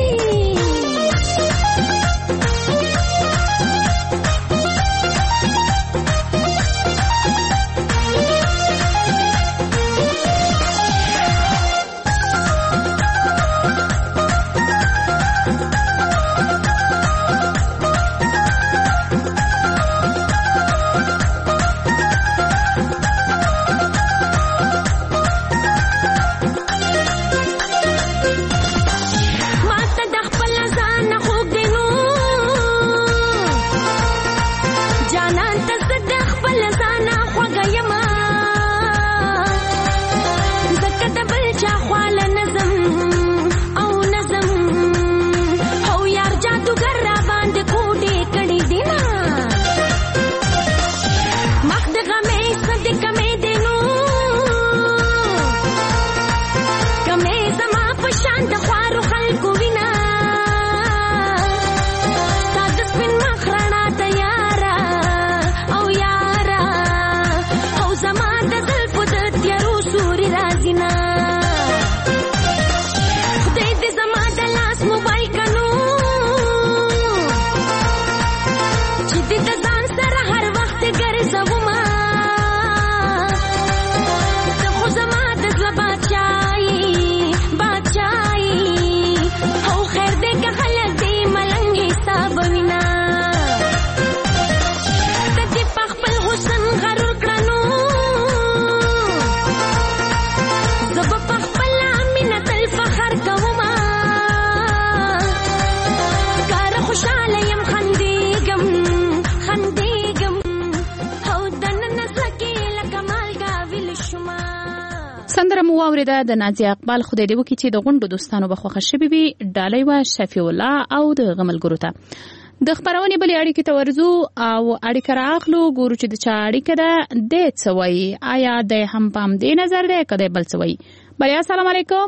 سندره مو واوریده د نازیه اقبال خدای دې وکړي چې د غونډو دوستانو به خوښه شوي وي ډالۍ وه شفیع الله او د غملګرو ته د خپرونې بلې اړیکې ته ورځو او اړیکه رااخلو ګورو چې د چا اړیکه ده دی څه وایي آیا دی هم په همدې نظر دی که دی بل څه وایي بریا السلام علیکم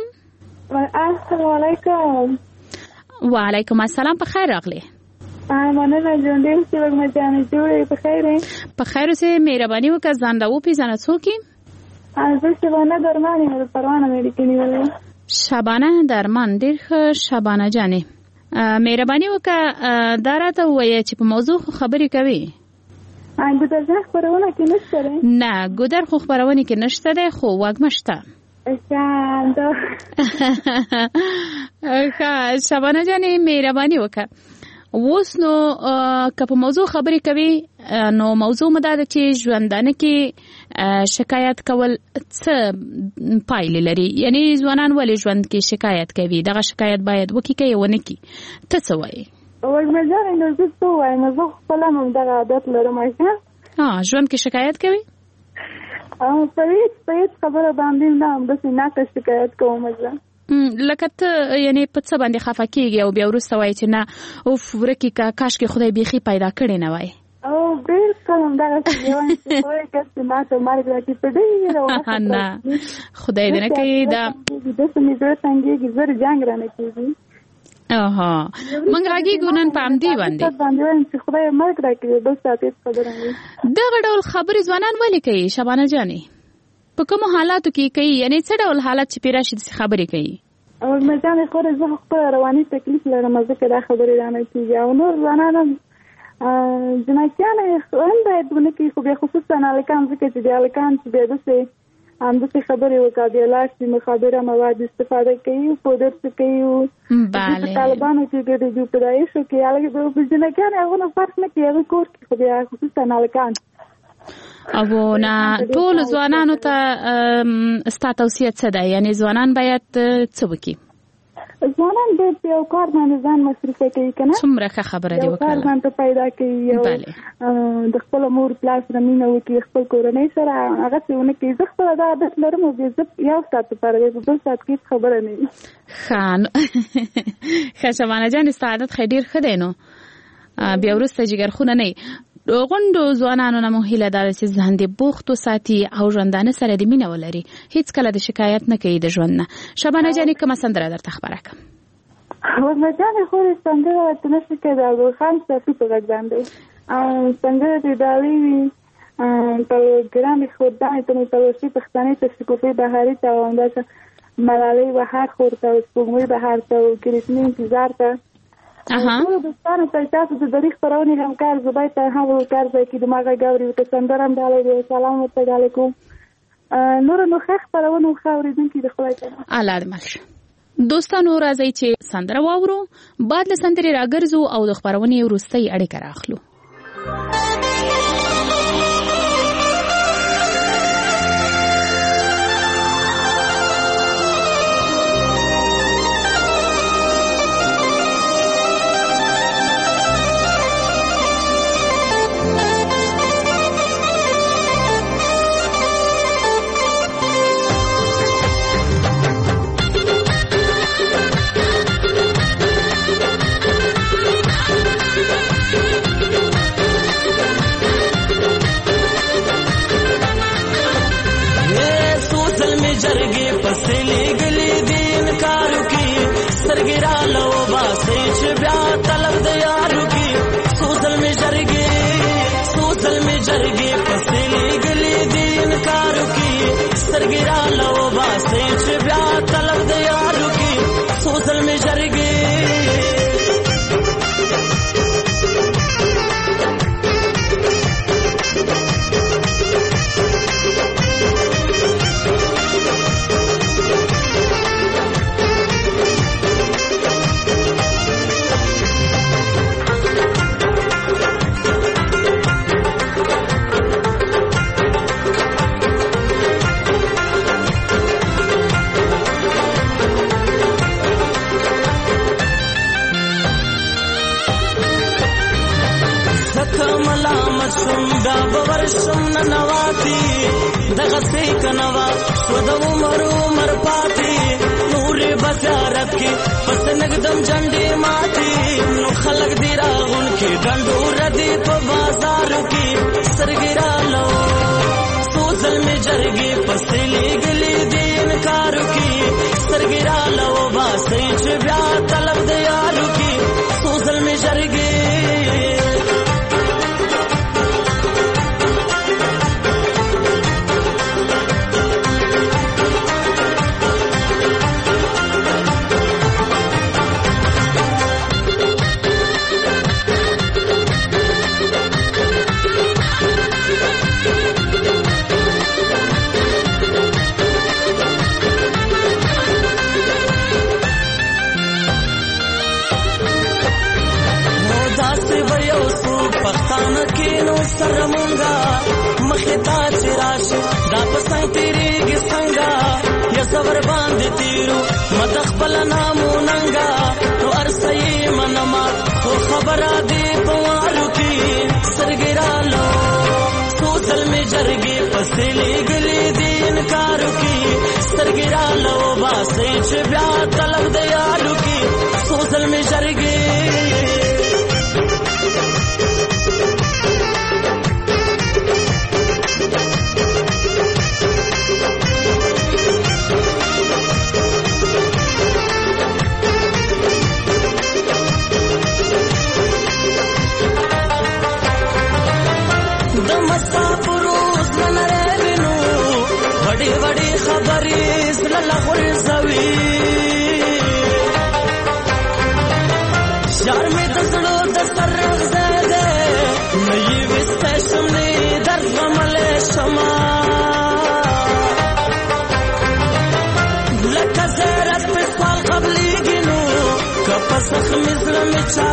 السلام علیکم وعلیکم السلام په خیر راغلی مننه ژوندۍ اوسې وږمه جانې جوړې په خیر یې په خیر اوسې مهرباني وکړه ځان راوپېژنه څوک یې زه شبانه درمان یم د پروانه مې اړیکې نیولې شبانه درمان ډېر ښه شبانه جانې مهرباني وکړه دا راته ووایه چې په موضوع خو خبرې کوي ګودر جان خپرونه کې نشته دی نه ګودر خو خپرونې کې نشته دی خو وږمه شته شبانه جانې مهرباني وکړه اوس نو که په موضوع خبرې کوي نو موضوع مو دا ده چې ژوندانه کې شکایت کول څه پایلې لري یعنی ځوانان ولې ژوند کې شکایت کوي دغه شکایت باید وکړي که یې ونه کړي ته څه وایې وږمه جانې نو زه څه ووایم زه خپله هم دغه عادت لرم ژوند کې شکایت کوي په هېڅ خبره باندې نه همداسې ناکه شکایت کوم زه لکه ته یعنی په څه باندې خفه کېږي او بیا وروسته وایي چې نه اوف ورکې که کاشکې خدای بیخي پیدا کړې نه وای بلکل همدغسې یې وایم چې خدای کسې ماته مرګ راکړي په ډېره نه خدای دې نه کوي دا داسې مې زړه تنګېږي زر جنګ رانه کېږي موږ غږېږو نن په همدې باندې وایم چې خدای مرګ راکړي بل ساعت هېڅ خبره نه دغه ډول خبرې ځوانان ولې کوي شبانه جانې په کومو حالاتو کې کوي یعنی څه ډول حالات چې پې راشي داسې خبرې کوي مجانې خورې زه خپله رواني تکلیف لرم ځکه دا خبرې رانه کېږي او نور ځوانان هم جنایتیان هم باید ونه کړي خو بیا خصوصا هلکان ځکه چې د هلکان چې بیا داسې همداسې خبرې وکړه بیا لاړ شي مخابره مواد استفاده کوي پودر څه کوي طالبانو چې بیا د پیدایشو کې جنایتیان هغونه فرق نه کوي هغه کور کې خو بیا خصوصا هلکان او نه ټول ځوانانو ته ستا توصیه څه ده؟ یعنی ځوانان باید څه وکړي؟ ځوانان باید په یو کار باندې ځان مصرفه کوي که نه؟ څومره ښه خبره دې وکړله. یو کار باندې پیدا کوي، د خپل مور پلار سره مینه وکړي، خپل کورنۍ سره هغسې ونه کړي. زه خپله دا عادت لرم او زه یو ساعت لپاره دی، په بل ساعت کې خبره نه وي. ښه شبانه جان، ستا عادت خی ډېر ښه دی. نو بیا وروسته جګرخونه نه وي. غونډو ځوانانو نه مو هیله دا ده چې ځان دې بوخت وساتي او ژوندانه سره دې مینه ولري، هیڅ کله د شکایت نه کوي د ژوند نه. شبانه جانې کومه سندره درته خپره کړم؟ وزمه جانې خو دې سندره ورته نه شي کوي، د ابوخان صافي په غږ باندې سندره دې ډالۍ وي په ګرانې خودانې ته مې تلوشي پښتنې ته شکوفې بهاري ته او همداسې ملالۍ بهار خور ته او سپوږمۍ بهار ته او ګریتمي انتظار ته ټولو دوستانو ته تاسو د دری خپرونې همکار زبید ته هم کار ځای کې دماغه ګوري ورته سندره هم ډالۍ دی. سلام ورته ډالۍ کوم. نور نو ښه خپرونه ښه اورېدونکي د خدای تعالی الله دې مل شه. دوستانو راځئ چې سندره واورو، بعد له سندرې راګرځو او د خپرونې وروستۍ اړیکه راخلو.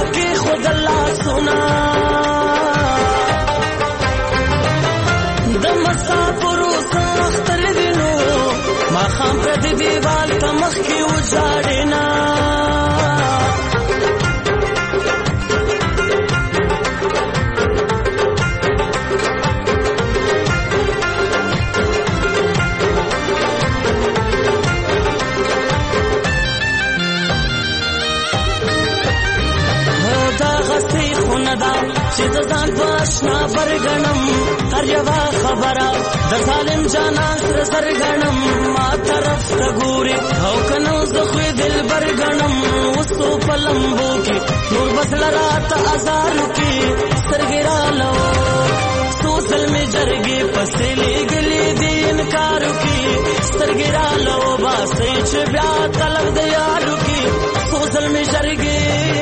د کې وځاړنا چې د ځان باشنا برګنم هر یو خبره د ظالم جانان سره سرګنم ما طرف ته ګوري او کنه زه خو دل برګنم وسو پلمبو کې نور بسل رات ازارو کې سرګرالو سوسل می جرګي پسې لګلې دي انکارو کې سرګرالو باسي چې بیا طلب د یارو کې سوسل می جرګي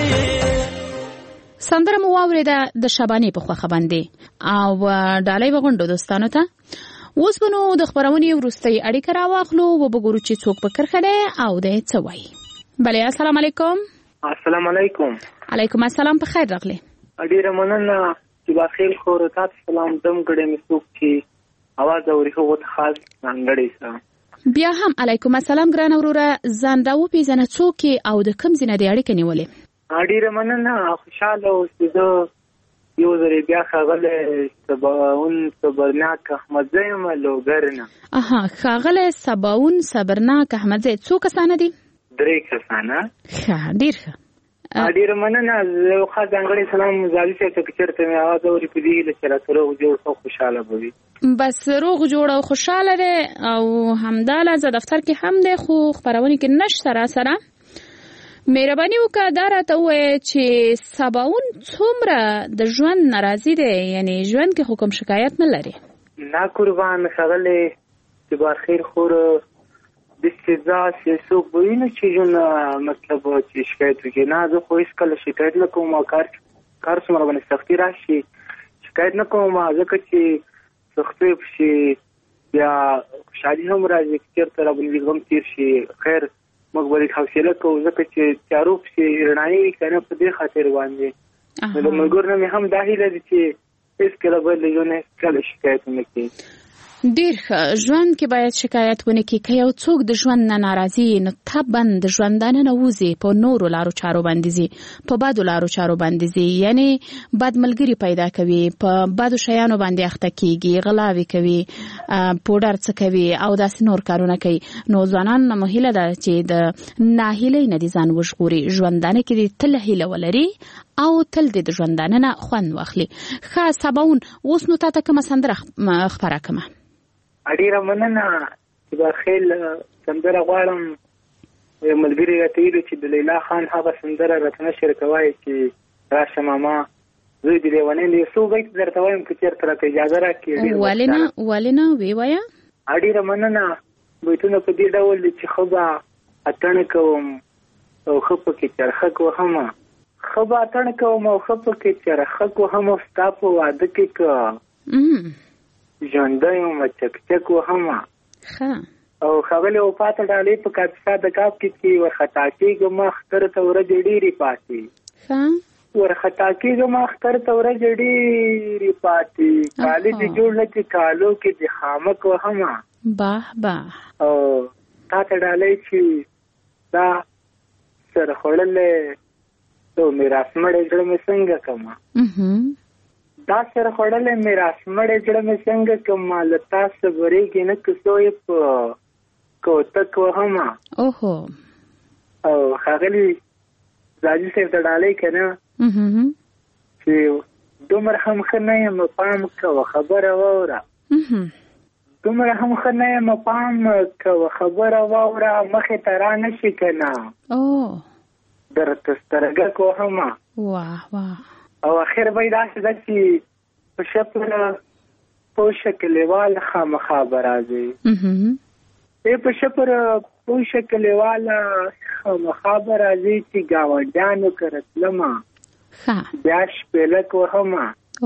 سندره مو واوریده د شبانې په خوخه باندې او ډالۍ وغونډو دوستانو ته اوس بنو د خبرونې وروستۍ اړیکه راواخلو و وګورو چې څوک په کرخه ده او د څه وایي. بله السلام علیکم. السلام علیکم. علیکم السلام، په خیر راغلی. ډیره مننه چې بخیر خو تاسو سلام دم کړې مې څوک چې اواز اوري هو ته خاص ځانګړی سره بیا هم علیکم السلام ګران وروره ځان دا وپېژنه څوک او د کوم ځای نه د اړیکه نیولې. ډیره مننه خوشاله اوسې زه یو ځلې بیا ښاغلی سباون صبرناک احمدزی یم لوګر نه. ښاغلی سباون صبرناک احمدزی څو کسانه دي؟ 3 کسانه. ښه ډېر ښه. ډیره مننه. یو خاص ځانګړی سلام زالي صاحب ته که چېرته مې اواز اوري په دې هیله چې راته روغ جوړ ښه خوشحاله به وي. بس روغ جوړ او خوشحاله دی او همداله زه دفتر کې هم دی خو خپرونې کې نشته راسره. مهرباني وکړه دا راته ووایه چې سباون څومره د ژوند ناراضي دی، یعنی ژوند کې خو کوم شکایت نه لري؟ نه قربان ښاغلی چې بخیر خور داسې داسې څوک به وي نه چې ژوند مطلب چې شکایت وکړي. نه زه خو هېڅکله شکایت نه کوم او کار څومره باندې سختي راشي شکایت نه کوم ځکه چې سختۍ پسې بیا خوشحالي هم راځي که چېرته راباندې غم تېر شي خیر موږ به حوصله کوو ځکه چې تیارو پسې رڼایي وي که نه په دې خاطر باندې نو د ملګرو نه مې هم دا هیله ده چې هېڅکله به له ژوند هېڅکله شکایت ونه کړي. ډېر ښه. ژوند کې باید شکایت ونه کړي. که یو څوک د ژوند نه ناراضي نو طبعا د ژوندانه نه وځي په نورو لارو چارو باندې ځي، په بدو لارو چارو باندې ځي، یعنی بد ملګري پیدا کوي، په بدو شیانو باندې اخته کېږي، غلاوې کوي، پوډر څکوي او داسې نور کارونه کوي. نو ځوانان نه مو هیله ده چې د ناهیلۍ نه دې ځان وژغوري، ژوندانه کې دې تل هیله ولري او تل دې د ژوندانه نه خوند واخلي. ښه سباون اوس نو تا ته کومه سندره خپره کړمه؟ ډیره مننه چې بخیل سندره غواړم. ملګري راته ویلي چې د لیلا خان هغه سندره راته نشر کوای چې راشه ماما زوی د لیونۍ دی. څو بیت درته وایم که چېرته راته اجازه راکړي. ولې نه وی وایه. ډیره مننه. بیتونه په دې ډول دي چې ښه به اتڼ کوم او ښه پکې چرخک وهمه، ښه به اتڼ کوم او ښه پکې چرخک وهمه، ستا په واده کې که ژوندی یم چکچک وهمه. او ښاغلې وفاته ډالۍ په کاپیسا د کاپ کې چې ورخطا کېږم اختر ته ورځې ډېرې پاتې، ورخطا کېږم اختر ته ورځې ډېرې پاتې، کالي دې جوړ نه چې کالو کې دې خامک وهمه. او تا ته ډالۍ چې دا سره خوړلی تو میراث مړی زړه مې څنګه کړمه، دا سره خوړلی میراث مړی زړه مې څنګه کړمه، له تا صبرېږي نه که څو یې په کوتک وهمه. او ښاغلي زاجي صاحب ته ډالۍ که نه چې دومره هم ښه نه یم پام کوه خبره واوره، دومره هم ښه نه یم پام کوه خبره واوره، مخې ته را نه شي که نه درته سترګک وهمه. او اخر به یې داسې ده چې په شپره پوشه کلیواله خامخا به راځي، په شپره پوشه کلیواله خامخا به راځي چې ګاونډیانو کره تلمه بیا شپېلک وهمه،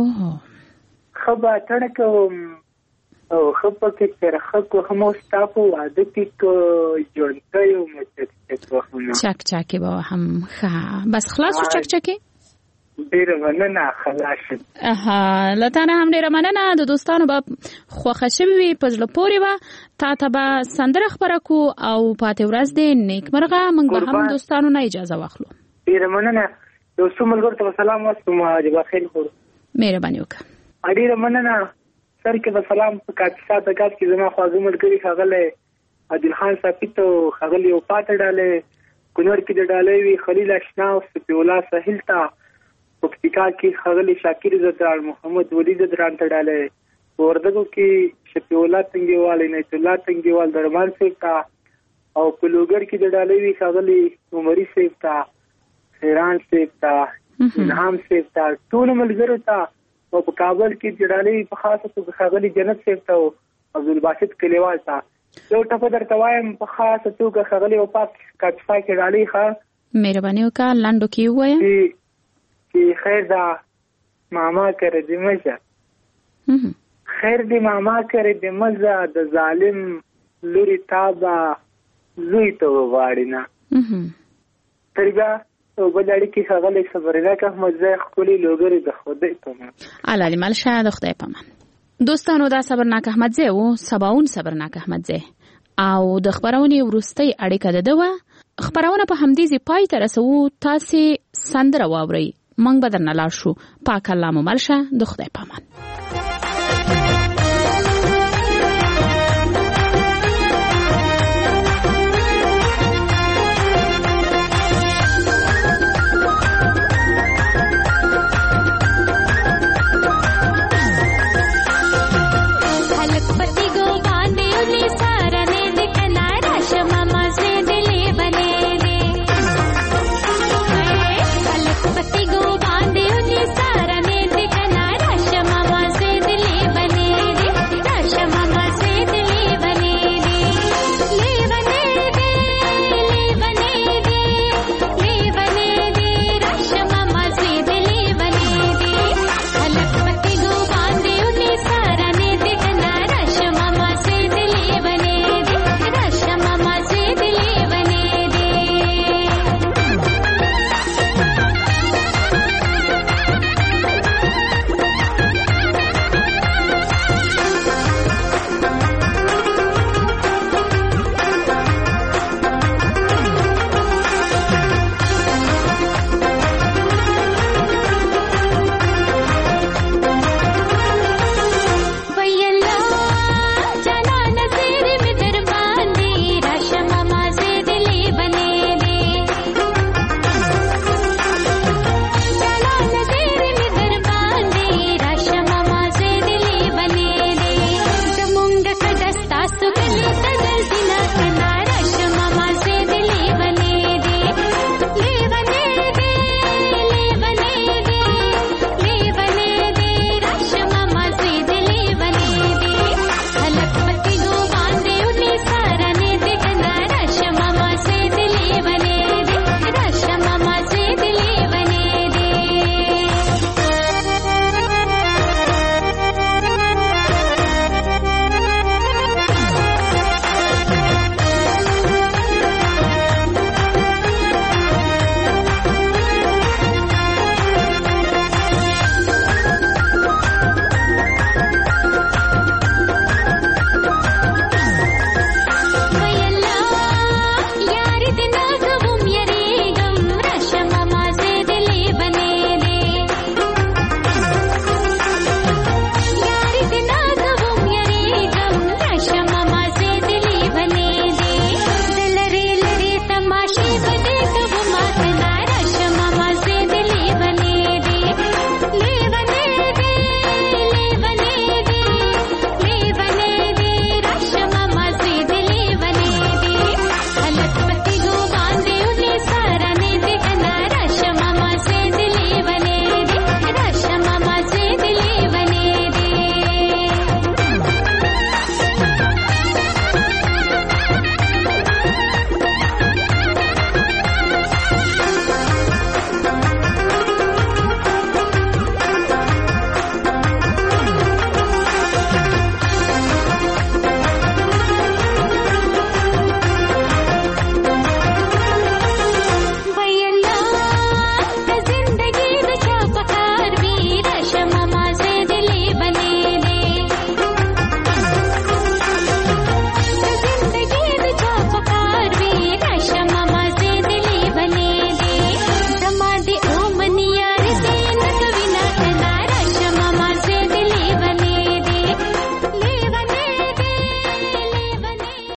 ښه به اتڼ کوم او ښه پکې چرخک وهم او ستا په واده کې که ژوندی یم چکچک وهمه. چکچکې به وهم. ښه بس خلاص شو چکچکې؟ ډیره مننه خلاص. لته هم ډیره مننه. د دوستانو به خوښه شوي وي، په زړه پورې وه. تا ته به سندره خپره کو او پاتې ورځ دې نیکمرغه. موږ به هم دوستانو نه اجازه واخلو. ډیره مننه. یو څو ملګرو ته سلام واستم. جبا خیر خور مهرباني وکړه. ډیره مننه. سر کې به سلام په کاپیسا د کاپ کې زما خواږه ملګري ښاغلی عادل خان صافي ته، ښاغلی وفات ډالې کونړ کې د ډالۍ وي، خلیل اشنا او صفي الله ساحل ته، پکتیکا کې ښاغلی شاکر زدران، محمد ولی زدران ته ډالۍ، وردګو کې شفیع الله تنګیوال، عنایت الله تنګیوال، درمان صاحب ته، او په لوګر کې د ډالۍ وي ښاغلی عمري صاحب ته، خیران صاحب ته، انعام صاحب ته، ټولو ملګرو ته، او په کابل کې د ډالۍ په خاصه توګه ښاغلی جنت صاحب ته او عبدالباسط کلیوال ته. یو ټپه درته وایم په خاصه توګه ښاغلی وفات کاپیسا کې ډالۍ ښه مهرباني وکړه لنډو کې ووایم چې خیر دا ماما کرے د مزه، خیر دی ماما کرے د مزه، د ظالم لوري تابا لوی ته وغواړي نه ترګه او بلړی کې ښاغلی صبرناک احمد زی خپلې لوګرې د خدای په علالي ملشه د خدای په امان. دوستانو دا صبرناک احمد زی و، سباون صبرناک احمد زی، او د خبرونې وروستۍ اړیکه د ده وه. خبرونه په همدې ځای پای ته رسوو. تاسې سندره واورئ، موږ به درنه لاړ شو. پاک الله مو مل شه، د خدای په امان.